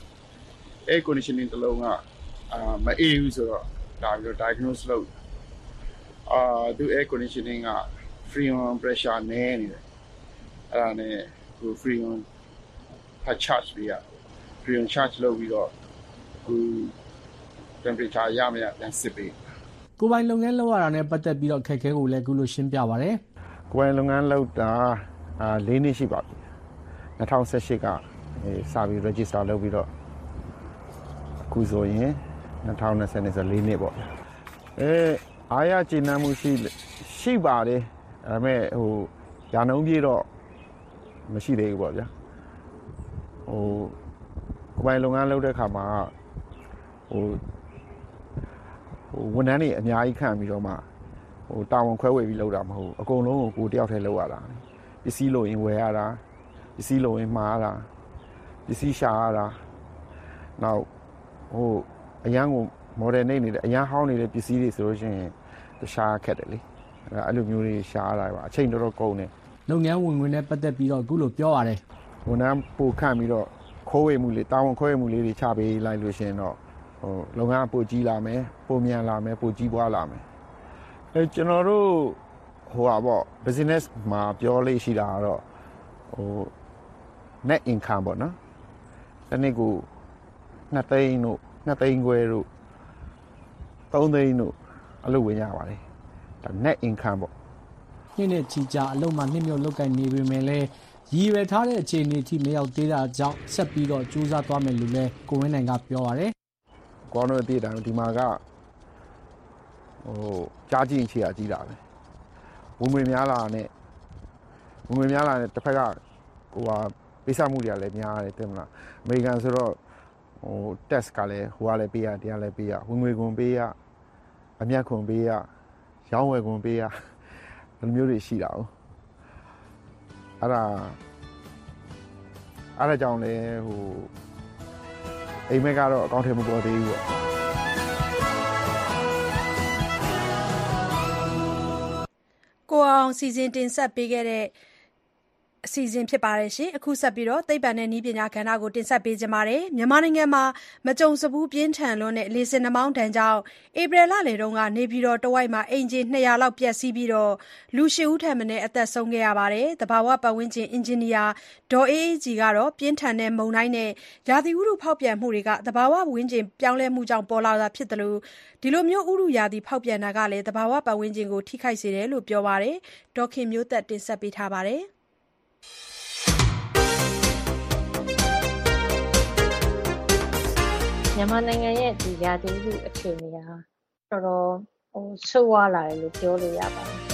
air conditioning တစ်လုံးကအာမအေးဘူးဆိုတော့ဒါပြီးတော့ diagnose လုပ်အာသူ air conditioning က freon pressure နည်းနေတယ်အဲ့ဒါနဲ့ဟို freon ဖတ် charge ပြီးရ freon charge လုပ်ပြီးတော့ဟို temperature ရမရပြန်စစ်ပေးကိုယ်ပိုင်လုပ်ငန်းလုပ်ရတာနဲ့ပတ်သက်ပြီးတော့ခက်ခဲကိုလည်းအခုလိုရှင်းပြပါဗျ။ကိုယ်ပိုင်လုပ်ငန်းလုပ်တာအာ၄နှစ်ရှိပါပြီ။၂၀၁၈ကအဲစာပြီး register လုပ်ပြီးတော့အခုဆိုရင်၂၀၂၀နဲ့ဆို၄နှစ်ပေါ့။အဲအားရကျေနပ်မှုရှိရှိပါတယ်။ဒါပေမဲ့ဟိုရာနှုန်းပြေတော့မရှိသေးဘူးပေါ့ဗျာ။ဟိုကိုယ်ပိုင်လုပ်ငန်းလုပ်တဲ့အခါမှာဟိုဟိုဝန်ထမ်းတွေအများကြီးခန့်ပြီးတော့မှဟိုတာဝန်ခွဲဝေပြီးလုပ်တာမဟုတ်ဘူးအကုန်လုံးကိုကိုတယောက်တည်းလုပ်ရတာပစ္စည်းလိုရင်ဝယ်ရတာပစ္စည်းလိုရင်မှားရတာပစ္စည်းရှာရတာနောက်ဟိုအရန်ကို model နေနေတယ်အရန်ဟောင်းနေတဲ့ပစ္စည်းတွေဆိုလို့ရှိရင်တခြားခက်တယ်လေအဲ့လိုမျိုးတွေရှာရတာပါအချိန်တော်တော်ကုန်တယ်လုပ်ငန်းဝင်ငွေနဲ့ပတ်သက်ပြီးတော့အခုလိုပြောရတယ်ဝန်ထမ်းပိုခန့်ပြီးတော့ခိုးဝေမှုလေးတာဝန်ခွဲဝေမှုလေးတွေချပေးလိုက်လို့ရှိရင်တော့ဟိုလုပ်ငန်းပိုကြီးလာမယ်ပိုမြန်လာမယ်ပိုကြီးပွားလာမယ်အဲကျွန်တော်တို့ဟိုပါပေါ့ business မှာပြောလို့ရှိတာကတော့ဟို net income ပေါ့နော်တစ်နှစ်ကိုနှစ်သိန်းတို့နှစ်သိန်းခွဲတို့သုံးသိန်းတို့အလုပ်ဝင်ရပါတယ်ဒါ net income ပေါ့နှစ်နဲ့ချီကြအလုပ်မှာနှစ်မြုပ်လောက်ကင်နေပေမဲ့လည်းရည်ရွယ်ထားတဲ့အခြေအနေအထိမရောက်သေးတာကြောင့်ဆက်ပြီးတော့ကြိုးစားသွားမယ်လို့လည်းကိုဝင်းနိုင်ကပြောပါတယ်ကောင်းတော့တည်တယ်ဒီမှာကဟိုကြားကြည့်ချီရကြီးတာပဲဝင်ဝင်များလာနဲ့ဝင်ဝင်များလာနဲ့တစ်ဖက်ကဟိုဟာပေးစားမှုတွေကလည်းများတယ်တင်မလားအမေရိကန်ဆိုတော့ဟို test ကလည်းဟိုကလည်းပေးရတရားလည်းပေးရဝင်ငွေခွန်ပေးရအမြတ်ခွန်ပေးရရောင်းဝယ်ခွန်ပေးရဒီမျိုးတွေရှိတာ哦အဲ့ဒါအဲ့ဒါကြောင့်လည်းဟိုအိမ်မက်ကတော့အကောင့်ထဲမပေါ်သေးဘူးပေါ့ကိုအောင်စီစဉ်တင်ဆက်ပေးခဲ့တဲ့အစီအစဉ်ဖြစ်ပါတယ်ရှင်အခုဆက်ပြီးတော့သိပ္ပံနဲ့နည်းပညာကဏ္ဍကိုတင်ဆက်ပေးကြပါမယ်မြန်မာနိုင်ငံမှာမကြုံစဘူးပြင်းထန်လွန်းတဲ့လေဆင်နှမောင်းတန်းကြောင့်ဧပြီလလယ်တုန်းကနေပြည်တော်တဝိုက်မှာအင်ဂျင်နှစ်ရာလောက်ပျက်စီးပြီးတော့လူရှစ်ဦးထက်မနည်းအသက်ဆုံးခဲ့ရပါတယ်တဘာဝပတ်ဝန်းကျင်အင်ဂျင်နီယာဒေါ်အေးအေးကြီးကတော့ပြင်းထန်တဲ့မုန်တိုင်းနဲ့ရာသီဥတုဖောက်ပြန်မှုတွေကတဘာဝဝန်းကျင်ပြောင်းလဲမှုကြောင့်ပေါ်လာတာဖြစ်တယ်လို့ဒီလိုမျိုးဥတုရာသီဖောက်ပြန်တာကလည်းတဘာဝပတ်ဝန်းကျင်ကိုထိခိုက်စေတယ်လို့ပြောပါတယ်ဒေါခင်မျိုးသက်တင်ဆက်ပေးထားပါတယ်မြန်မာနိုင်ငံရဲ့ဒီရာသီဥတုအခြေအနေကတော်တော်ဟိုဆိုးဝါးလာတယ်လို့ပြောလို့ရပါတယ်။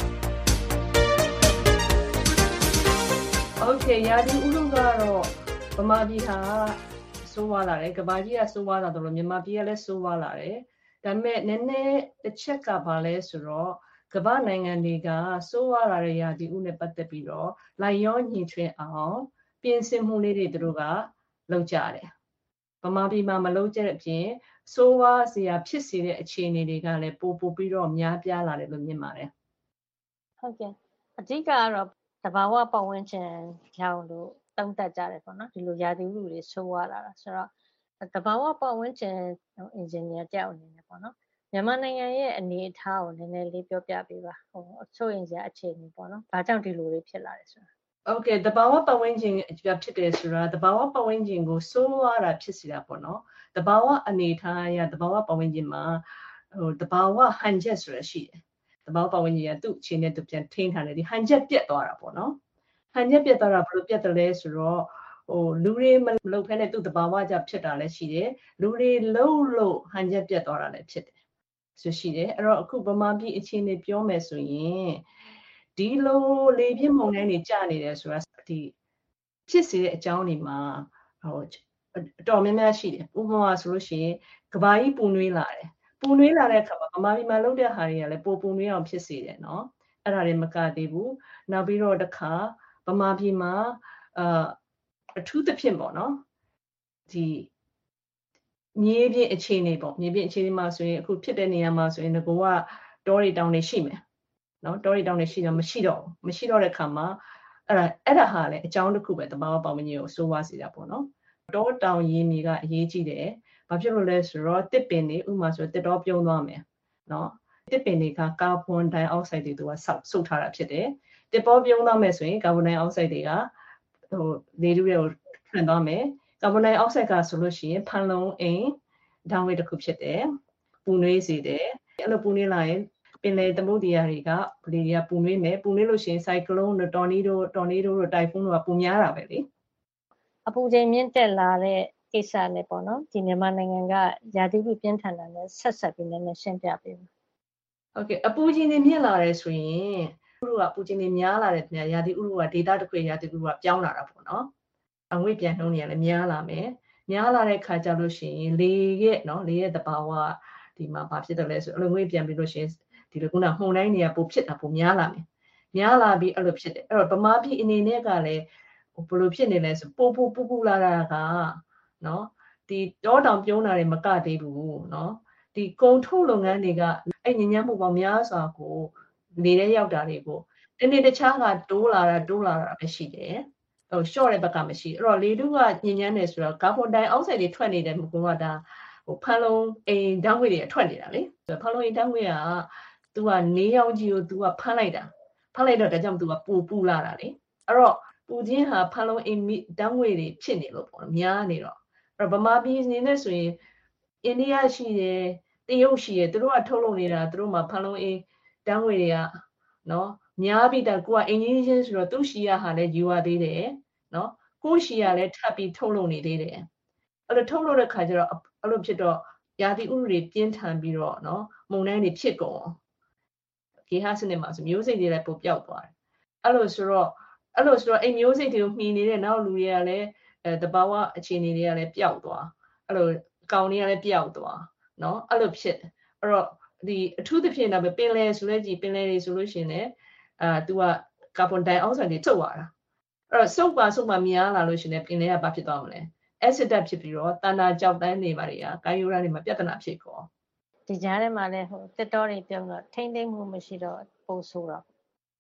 Okay ရာသီဥတုကတော့ဗမာပြည်ဟာဆိုးဝါးလာတယ်။ကမ္ဘာကြီးကဆိုးဝါးလာတယ်လို့မြန်မာပြည်ကလည်းဆိုးဝါးလာတယ်။ဒါပေမဲ့နည်းနည်းတစ်ချက်ကဘာလဲဆိုတော့ကမ္ဘာနိုင်ငံတွေကဆိုးဝါးလာတဲ့ရာသီဥတုနဲ့ပတ်သက်ပြီးတော့လိုက်ရောညီထွေအောင်ပြင်ဆင်မှုလေးတွေသူတို့ကလုပ်ကြတယ်။ဗမာပြည်မှာမလုပ်ကြတဲ့အပြင်စိုးဝါးစရာဖြစ်စေတဲ့အခြေအနေတွေကလည်းပိုပိုပြီးတော့များပြားလာတယ်လို့မြင်ပါတယ်။ဟုတ်ကဲ့အဓိကကတော့တဘာဝပတ်ဝန်းကျင်ကြောင့်လို့သုံးသပ်ကြတယ်ပေါ့နော်ဒီလိုရာသီဥတုတွေဆိုးဝါးလာတာဆိုတော့တဘာဝပတ်ဝန်းကျင်အင်ဂျင်နီယာတယောက်အနေနဲ့ပေါ့နော်မြန်မာနိုင်ငံရဲ့အနေအထားကိုနည်းနည်းလေးပြောပြပေးပါဟိုအဆိုးရင်စရာအခြေအနေပေါ့နော်ဘာကြောင့်ဒီလိုတွေဖြစ်လာတယ်ဆိုတာ Okay တဘာဝပတ်ဝန်းကျင်ဖြစ်တယ်ဆိုတာတဘာဝပတ်ဝန်းကျင်ကိုဆိုးဝါးတာဖြစ်စီတာပေါ့နော်တဘာဝအနေထားအရတဘာဝပတ်ဝန်းကျင်မှာဟိုတဘာဝဟန်ချက်ဆိုတာရှိတယ်တဘာဝပတ်ဝန်းကျင်ကသူ့အခြေနဲ့သူပြန်ထိန်းထားတယ်ဒီဟန်ချက်ပြတ်သွားတာပေါ့နော်ဟန်ချက်ပြတ်သွားတာဘယ်လိုပြတ်တယ်လဲဆိုတော့ဟိုလူတွေမလုပ်ဖဲနဲ့သူ့တဘာဝကြဖြစ်တာလည်းရှိတယ်လူတွေလုံးလို့ဟန်ချက်ပြတ်သွားတာလည်းဖြစ်တယ်ဆိုရှိတယ်အဲ့တော့အခုဗမာပြည်အခြေအနေပြောမယ်ဆိုရင်ဒီလိုလေပြင်းမုန်တိုင်းတွေကြာနေတယ်ဆိုတာဒီဖြစ်စေတဲ့အကြောင်းတွေမှာဟိုအတော်များများရှိတယ်ဥပမာဆိုလို့ရှိရင်ကဘာကြီးပူနွေးလာတယ်ပူနွေးလာတဲ့အခါမှာဗမာပြည်မှာလုပ်တဲ့ဟာတွေကလည်းပိုပူနွေးအောင်ဖြစ်စေတယ်နော်အဲ့ဒါတွေမကသေးဘူးနောက်ပြီးတော့တခါဗမာပြည်မှာအာအထူးသဖြင့်ပေါ့နော်ဒီမြေပြင်အခြေအနေပေါ့မြေပြင်အခြေအနေမှာဆိုရင်အခုဖြစ်တဲ့နေရာမှာဆိုရင်ငကိုကတောတွေတောင်တွေရှိမယ်နော်တောတွေတောင်တွေရှိတော့မရှိတော့မရှိတော့တဲ့ခါမှာအဲ့ဒါအဲ့ဒါဟာလည်းအကြောင်းတစ်ခုပဲတဘာဝပတ်ဝန်းကျင်ကိုစိုးဝါးစေတာပေါ့နော်တောတောင်ရင်းတွေကအရေးကြီးတယ်ဘာဖြစ်လို့လဲဆိုတော့တစ်ပင်တွေဥပမာဆိုတစ်တောပြုံးသွားမယ်နော်တစ်ပင်တွေကကာဗွန်ဒိုင်အောက်ဆိုက်တွေသူကဆောက်ဆုပ်ထားတာဖြစ်တယ်တစ်ပေါပြုံးသွားမယ်ဆိုရင်ကာဗွန်ဒိုင်အောက်ဆိုက်တွေကဟိုလေထုတွေကိုထွင်သွားမယ်ကာဗွန်ဒိုင်အောက်ဆိုက်ကဆိုလို့ရှိရင်ဖန်လုံအိမ်ဓာတ်ငွေ့တစ်ခုဖြစ်တယ်ပူနွေးစေတယ်အဲ့လိုပူနွေးလာရင်ပင်လယ်သမုဒ္ဒရာတွေကလေတွေကပူနွေးမယ်ပူနွေးလို့ရှိရင်ဆိုင်ကလုန်းတို့တော်နီဒိုတော်နီဒိုတို့တိုင်ဖုန်းတို့ကပူများတာပဲလေအပူချိန်မြင့်တက်လာတဲ့ကိစ္စနဲ့ပေါ့နော်ဒီမြန်မာနိုင်ငံကရာသီဥတုပြင်းထန်တာနဲ့ဆက်ဆက်ပြီးနည်းနည်းရှင်းပြပေးပါဟုတ်ကဲ့အပူချိန်တွေမြင့်လာတယ်ဆိုရင်ဥတုကအပူချိန်တွေများလာတယ်ခင်ဗျာရာသီဥတုကဒေတာတစ်ခုရာသီဥတုကပြောင်းလာတာပေါ့နော်အငွေ့ပြန်နှုန်းတွေကလည်းများလာမယ်များလာတဲ့ခါကျလို့ရှိရင်လေရဲ့နော်လေရဲ့သဘာဝဒီမှာဘာဖြစ်တယ်လဲဆိုအလိုငွေ့ပြန်ပြီးလို့ရှိရင်ဒီလိုခုနမှုန်တိုင်းတွေကပိုဖြစ်တာပိုများလာမယ်များလာပြီးအဲ့လိုဖြစ်တယ်အဲ့တော့ဗမာပြည်အနေနဲ့ကလည်းဘယ်လိုဖြစ်နေလဲဆိုပိုပိုပူပူလာတာကနော်ဒီတောတောင်ပြုံးတာတွေမကသေးဘူးနော်ဒီကုံထုတ်လုပ်ငန်းတွေကအဲ့ညဉ့်ညမ်းမှုပေါင်းများစွာကိုနေတဲ့ရောက်တာတွေကိုတနေ့တခြားကတိုးလာတာတိုးလာတာပဲရှိတယ်ဟို short တဲ့ဘက်ကမရှိအဲ့တော့လေတုကညဉ့်ညမ်းနေဆိုတော့ကာဗွန်ဒိုင်အောက်ဆိုက်တွေထွက်နေတယ်မကွာဒါဟိုဖန်လုံအိမ်ဓာတ်ငွေ့တွေထွက်နေတာလေဖန်လုံအိမ်ဓာတ်ငွေ့ကသူကနေရောင်ကြီးကိုသူကဖမ်းလိုက်တာဖမ်းလိုက်တော့ဒါကြောင့်သူကပူပူလာတာလေအဲ့တော့ပူခြင်းဟာဖန်လုံအိမ်ဓာတ်ငွေ့တွေဖြစ်နေလို့ပေါ့များနေတော့အဲ့တော့ဗမာပြည်နေနဲ့ဆိုရင်အိန္ဒိယရှိတယ်တရုတ်ရှိတယ်သူတို့ကထုတ်လုပ်နေတာသူတို့မှာဖန်လုံအိမ်ဓာတ်ငွေ့တွေကနော်များပြီးတော့ကိုကအင်ဂျင်ချင်းဆိုတော့သူ့ရှီယာဟာလည်းယူရသေးတယ်နော်ကိုရှီယာလည်းထပ်ပြီးထုတ်လုပ်နေသေးတယ်အဲ့လိုထုတ်လုပ်တဲ့ခါကျတော့အဲ့လိုဖြစ်တော့ရာသီဥတုတွေပြင်းထန်ပြီးတော့နော်မုန်တိုင်းတွေဖြစ်ကုန်ဂေဟစနစ်မှာဆိုမျိုးစိတ်တွေလည်းပိုပျောက်သွားတယ်အဲ့လိုဆိုတော့အဲ့လိုဆိုတော့အဲ့မျိုးစိတ်တွေကိုမှီနေတဲ့နောက်လူတွေကလည်းအဲတဘာဝအခြေအနေတွေကလည်းပျောက်သွားအဲ့လိုကောင်တွေကလည်းပျောက်သွားနော်အဲ့လိုဖြစ်အဲ့တော့ဒီအထူးသဖြင့်တော့ပင်လယ်ဆိုလဲကြည်ပင်လယ်တွေဆိုလို့ရှိရင်လည်းအာ तू ကကာဗွန်ဒိုင်အောက်ဆိုက်တွေထုတ်သွားတာအဲ့တော့စုပ်ပါစုပ်ပါများလာလို့ရှိရင်ပင်လယ်ကဘာဖြစ်သွားမလဲacid ဖြစ်ပြီးတော့တဏ္ဍာကြောက်တန်းနေပါတွေကကာယိုရာတွေမှာပြဿနာဖြစ်ခေါ်ဒီကြားထဲမှာလည်းဟိုတက်တော်တွေပြုံးတော့ထိမ့်သိမ့်မှုမရှိတော့ပို့ဆိုးတော့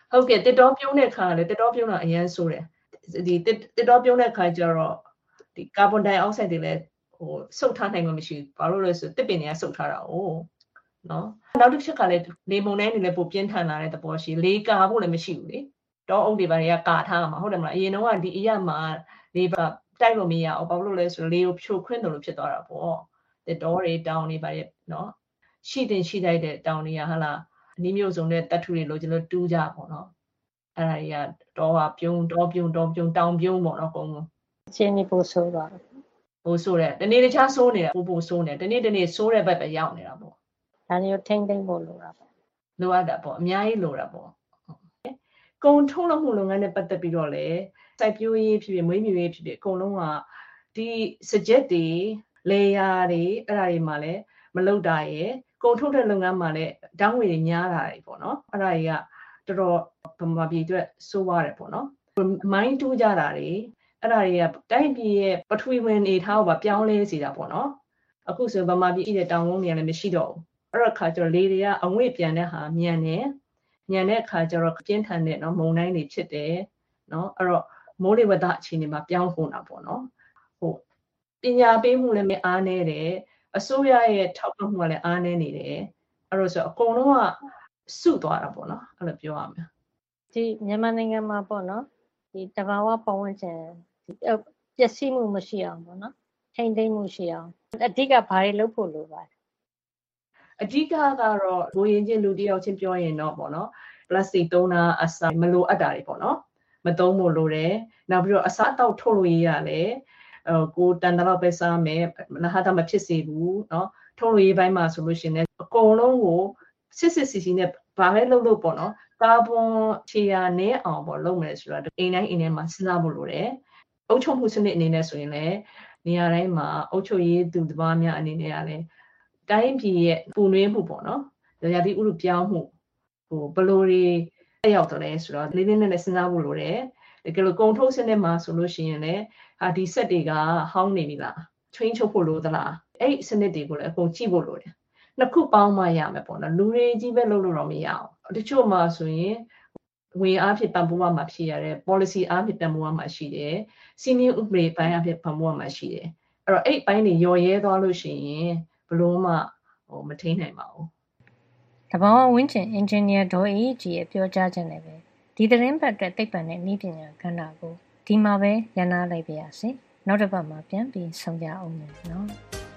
ဟုတ်ကဲ့တစ်တော်ပြုံးတဲ့ခါလေတစ်တော်ပြုံးတာအရန်ဆိုးတယ်ဒီတစ်တော်ပြုံးတဲ့ခါကျတော့ဒီကာဗွန်ဒိုင်အောက်ဆိုက်တွေလည်းဟိုစုပ်ထားနိုင်မှာမရှိဘူးဘာလို့လဲဆိုတစ်ပင်တွေကစုပ်ထားတာ哦နော်နောက်တစ်ချက်ကလည်းလေမုန်တိုင်းတွေလည်းပိုပြင်းထန်လာတဲ့သဘောရှိလေကာဖို့လည်းမရှိဘူးလေတောအုပ်တွေဘာတွေကကာထားမှာဟုတ်တယ်မလားအရင်တော့ကဒီအရမှာလေပါတိုက်လို့မရအောင်ဘာလို့လဲဆိုလေကိုဖြိုခွင်းတယ်လို့ဖြစ်သွားတာပေါ့တစ်တော်တွေတောင်တွေဘာတွေနော်ရှိတင်ရှိလိုက်တဲ့တောင်တွေကဟာလားအနည်းမျိုးစုံတဲ့တတ်ထုတွေလို့ကျွန်တော်တူးကြပေါ့နော်အဲ့ဒါကြီးကတော့ဟာပြုံးတော့ပြုံးတော့ပြုံးတောင်ပြုံးပေါ့နော်အကုန်လုံးအချင်းနေပို့ဆိုးသွားတယ်ပို့ဆိုးတယ်တနေ့တခြားဆိုးနေတာပို့ပို့ဆိုးနေတနေ့တနေ့ဆိုးတဲ့ဘက်ပဲရောက်နေတာပေါ့ဒါမျိုးထိမ့်သိမ့်ဖို့လိုတာပေါ့လိုအပ်တာပေါ့အများကြီးလိုတာပေါ့ကုံထုံးလို့မှုလုပ်ငန်းနဲ့ပတ်သက်ပြီးတော့လေစိုက်ပျိုးရေးဖြစ်ဖြစ်မွေးမြူရေးဖြစ်ဖြစ်အကုန်လုံးကဒီစကြက်တွေလေယာတွေအဲ့ဒါတွေမှာလည်းမလုပ်တာရယ်ကုံထုတ်တဲ့လုပ်ငန်းမှာလည်းတောင်းဝေတွေများလာတယ်ပေါ့နော်အဲ့ဒါတွေကတော်တော်ဗမာပြည်အတွက်စိုးရတယ်ပေါ့နော်မိုင်းတူးကြတာတွေအဲ့ဒါတွေကတိုင်းပြည်ရဲ့ပထဝီဝင်နေထားကိုပြောင်းလဲစေတာပေါ့နော်အခုဆိုဗမာပြည်ရှိတဲ့တောင်ကုန်းတွေကလည်းမရှိတော့ဘူးအဲ့တော့ခါကျတော့လေတွေကအငွေ့ပြန်တဲ့ဟာမြန်တယ်မြန်တဲ့အခါကျတော့ပြင်းထန်တဲ့နော်မုန်တိုင်းတွေဖြစ်တယ်နော်အဲ့တော့မိုးလေဝသအခြေအနေမှာပြောင်းကုန်တာပေါ့နော်ဟုတ်ပညာပေးမှုလည်းမအားနည်းတယ်အစိုးရရဲ့ထောက်ပံ့မှုကလည်းအားနည်းနေတယ်အဲ့တော့ဆိုအကုန်လုံးကစုသွားတာပေါ့နော်အဲ့လိုပြောရမယ်ဒီမြန်မာနိုင်ငံမှာပေါ့နော်ဒီတဘာဝပတ်ဝန်းကျင်ပျက်စီးမှုမရှိအောင်ပေါ့နော်ထိန်းသိမ်းမှုရှိအောင်အဓိကဘာတွေလုပ်ဖို့လိုပါလဲအဓိကကတော့ကိုရင်ချင်းလူတယောက်ချင်းပြောရင်တော့ပေါ့နော်ပလတ်စတစ်သုံးတာအစားမလိုအပ်တာတွေပေါ့နော်မသုံးဖို့လိုတယ်နောက်ပြီးတော့အစားအသောက်ထုတ်လို့ရရတယ်ဟိုကိုတန်တလောက်ပဲစားမယ်နဟာတာမဖြစ်စေဘူးเนาะထုတ်လို့ရေးပိုင်းမှာဆိုလို့ရှိရင်အကုန်လုံးကိုစစ်စစ်စီစီနဲ့ဘာပဲလုပ်လို့ပေါ့เนาะကာဗွန်ခြေရာနဲ့အောင်ပေါ့လုပ်မယ်ဆိုတော့အိမ်တိုင်းအိမ်ထဲမှာစဉ်းစားဖို့လိုတယ်အုပ်ချုပ်မှုစနစ်အနေနဲ့ဆိုရင်လည်းနေရာတိုင်းမှာအုပ်ချုပ်ရေးသူတပားများအနေနဲ့ကလည်းတိုင်းပြည်ရဲ့ပူနွေးမှုပေါ့เนาะရာသီဥတုပြောင်းမှုဟိုဘလိုတွေတက်ရောက်တယ်လဲဆိုတော့လေးလေးနက်နက်စဉ်းစားဖို့လိုတယ်တကယ်လို့ကုန်ထုတ်စနစ်မှာဆိုလို့ရှိရင်လည်းဟာဒီဆက်တွေကဟောင်းနေပြီလားချွင်းချုပ်ဖို့လိုသလားအဲ့ဒီစနစ်တွေကိုလည်းအကုန်ကြည့်ဖို့လိုတယ်နှစ်ခုပေါင်းမှရမယ်ပေါ့နော်လူတွေကြီးပဲလုပ်လို့တော့မရအောင်တချို့မှာဆိုရင်ဝင်အားဖြင့်ပံ့ပိုးရမှာဖြစ်ရတယ် policy အားဖြင့်ပံ့ပိုးရမှာရှိတယ်စီနီယဥပဒေပိုင်းအားဖြင့်ပံ့ပိုးရမှာရှိတယ်အဲ့တော့အဲ့ပိုင်းတွေရော်ရဲသွားလို့ရှိရင်ဘလို့မှဟိုမထိနိုင်ပါဘူးတဘာဝဝင်းကျင်အင်ဂျင်နီယာဒေါ်အေးကြီးရဲ့ပြောကြားချက်နဲ့ပဲဒီသတင်းပတ်အတွက်သိပ္ပံနဲ့နည်းပညာကဏ္ဍကိုဒီမှာပဲရန်နာလိုက်ပါရစေနောက်တစ်ပတ်မှာပြန်ပြီးဆုံကြအောင်မယ်နော်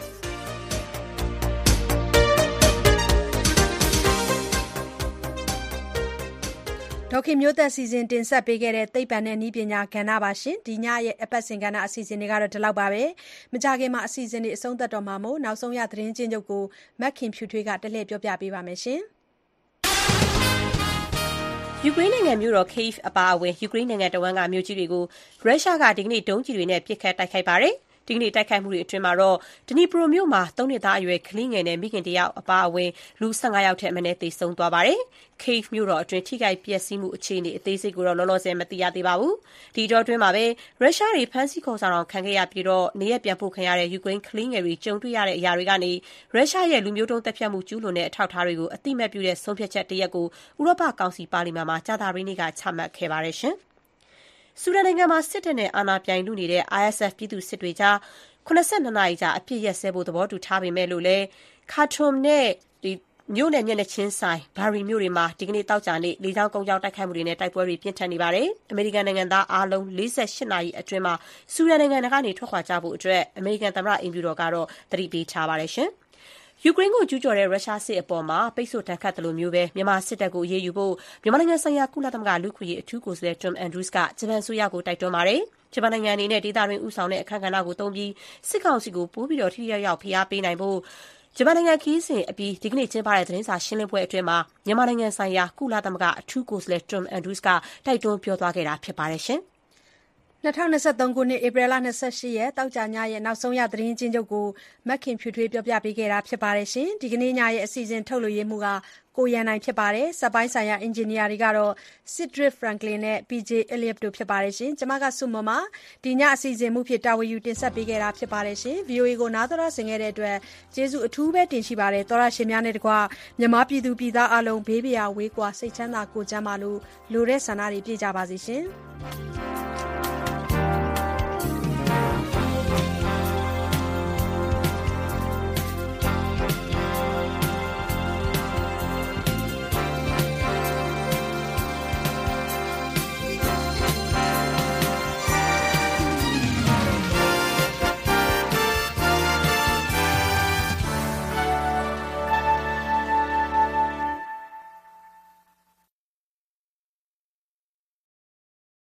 ဒေါခင်မျိုးသက်စီစဉ်တင်ဆက်ပေးခဲ့တဲ့သိပ္ပံနဲ့နည်းပညာကဏ္ဍပါရှင်ဒီညရဲ့အပတ်စဉ်ကဏ္ဍအစီအစဉ်တွေကတော့ဒီလောက်ပါပဲမကြခင်မှာအစီအစဉ်တွေအဆုံးသတ်တော့မှာမို့နောက်ဆုံးရသတင်းချင်းချုပ်ကိုမက်ခင်ဖြူထွေးကတလှည့်ပြောပြပေးပါမယ်ရှင်ယူကရိန်းနိုင်ငံမြို့တော် Kyiv အပါအဝင်ယူကရိန်းနိုင်ငံတဝန်းကမြို့ကြီးတွေကိုရုရှားကဒီကနေ့ဒုံးကျည်တွေနဲ့ပစ်ခတ်တိုက်ခိုက်ပါတယ်။ဒီကနေ့တိုက်ခိုက်မှုတွေအတွင်းမှာတော့ဒနီပရိုမြို့မှာသုံးနှစ်သားအရွယ်ကလေးငယ်နဲ့မိခင်တယောက်အပါအဝင်လူ၁၅ယောက်ထက်မနည်းသေဆုံးသွားပါတယ်။ Kyiv မြို့တော်အတွင်းထိခိုက်ပျက်စီးမှုအခြေအနေအသေးစိတ်ကိုတော့လောလောဆယ်မသိရသေးပါဘူး။ဒီတော့အတွင်းမှာပဲရုရှားတွေဖမ်းဆီးခေါ်ဆောင်ခံခဲ့ရပြီးတော့နေရပြန်ပို့ခံရတဲ့ယူကရိန်းကလေးငယ်တွေကြုံတွေ့ရတဲ့အရာတွေကနေရုရှားရဲ့လူမျိုးတုံးတပ်ဖြတ်မှုကျူးလွန်တဲ့အထောက်အထားတွေကိုအတိမတ်ပြုတဲ့ဆုံးဖြတ်ချက်တရက်ကိုဥရောပကောင်စီပါလီမန်မှာကြာသပတေးနေ့ကချမှတ်ခဲ့ပါတယ်ရှင်။ဆူဒန်နိုင်ငံမှာစစ်တပ်နဲ့အာဏာပြိုင်လူနေတဲ့ I S F ပြည်သူစစ်တွေကြားခုနစ်ဆယ့်နှစ်နာရီကြာအပြစ်ရက်စဲဖို့သဘောတူထားပေမဲ့လို့လည်းခါထုမ်နဲ့ဒီမြို့နယ်မျက်နှာချင်းဆိုင်ဘာရီမြို့တွေမှာဒီကနေ့တောက်ကြနေလေကြောင်းကုန်းကြောင်းတိုက်ခိုက်မှုတွေနဲ့တိုက်ပွဲတွေပြင်းထန်နေပါတယ်။အမေရိကန်နိုင်ငံသားအားလုံးလေးဆယ့်ရှစ်နာရီအတွင်းမှာဆူဒန်နိုင်ငံကနေထွက်ခွာကြဖို့အတွက်အမေရိကန်သမ္မတအိမ်ဖြူတော်ကတော့သတိပေးထားပါတယ်ရှင်။ယူကရိန်းကိုကျူးကျော်တဲ့ရုရှားစစ်အပေါ်မှာပိတ်ဆို့တန်ခတ်တယ်လို့မျိုးပဲမြန်မာစစ်တပ်ကိုအရေးယူဖို့မြန်မာနိုင်ငံဆိုင်ရာကုလသမဂ္ဂလူ့ခွင့်ရေးအထူးကိုယ်စားလှယ် Tom Andrews ကဂျပန်အစိုးရကိုတိုက်တွန်းပါတယ်။ဂျပန်နိုင်ငံအနေနဲ့ဒေသတွင်းဦးဆောင်တဲ့အခမ်းကဏ္ဍကိုသုံးပြီးစစ်ကောင်စီကိုပိုပြီးတော့ထိထိရောက်ရောက်ဖိအားပေးနိုင်ဖို့ဂျပန်နိုင်ငံခီးစဉ်အပြီးဒီကနေ့ကျင်းပတဲ့သတင်းစာရှင်းလင်းပွဲအတွင်းမှာမြန်မာနိုင်ငံဆိုင်ရာကုလသမဂ္ဂအထူးကိုယ်စားလှယ် Tom Andrews ကတိုက်တွန်းပြောသွားခဲ့တာဖြစ်ပါတယ်ရှင်။၂၀၂၃ ခုနှစ် ဧပြီလ ၂၈ ရက်တောက်ကြညရဲ့နောက်ဆုံးရသတင်းချင်းချုပ်ကိုမက်ခင်ဖြူထွေးပြောပြပေးခဲ့တာဖြစ်ပါတယ်ရှင်။ဒီကနေ့ညရဲ့အစီအစဉ်ထုတ်လွှင့်မှုကကိုရန်နိုင်ဖြစ်ပါတယ်။စက်ပိုင်းဆိုင်ရာအင်ဂျင်နီယာတွေကတော့ Cedric Franklin နဲ့ ပီ ဂျေ Elliott တို့ဖြစ်ပါတယ်ရှင်။ကျွန်မကစုမမဒီညအစီအစဉ်မှုဖြစ်တာဝန်ယူတင်ဆက်ပေးခဲ့တာဖြစ်ပါတယ်ရှင်။ ဗီအိုအေ ကိုနားတော်ဆင်ခဲ့တဲ့အတွက်ကျေးဇူးအထူးပဲတင်ရှိပါတယ်။သောရရှင်များနဲ့တကွမြန်မာပြည်သူပြည်သားအလုံးဘေးပရာဝေးကွာစိတ်ချမ်းသာကိုယ်ချမ်းသာလို့လိုတဲ့ဆန္ဒတွေပြည့်ကြပါစေရှင်။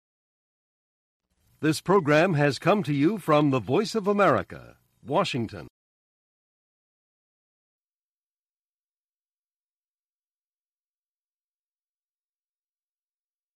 This program has come to you from the Voice of America, Washington.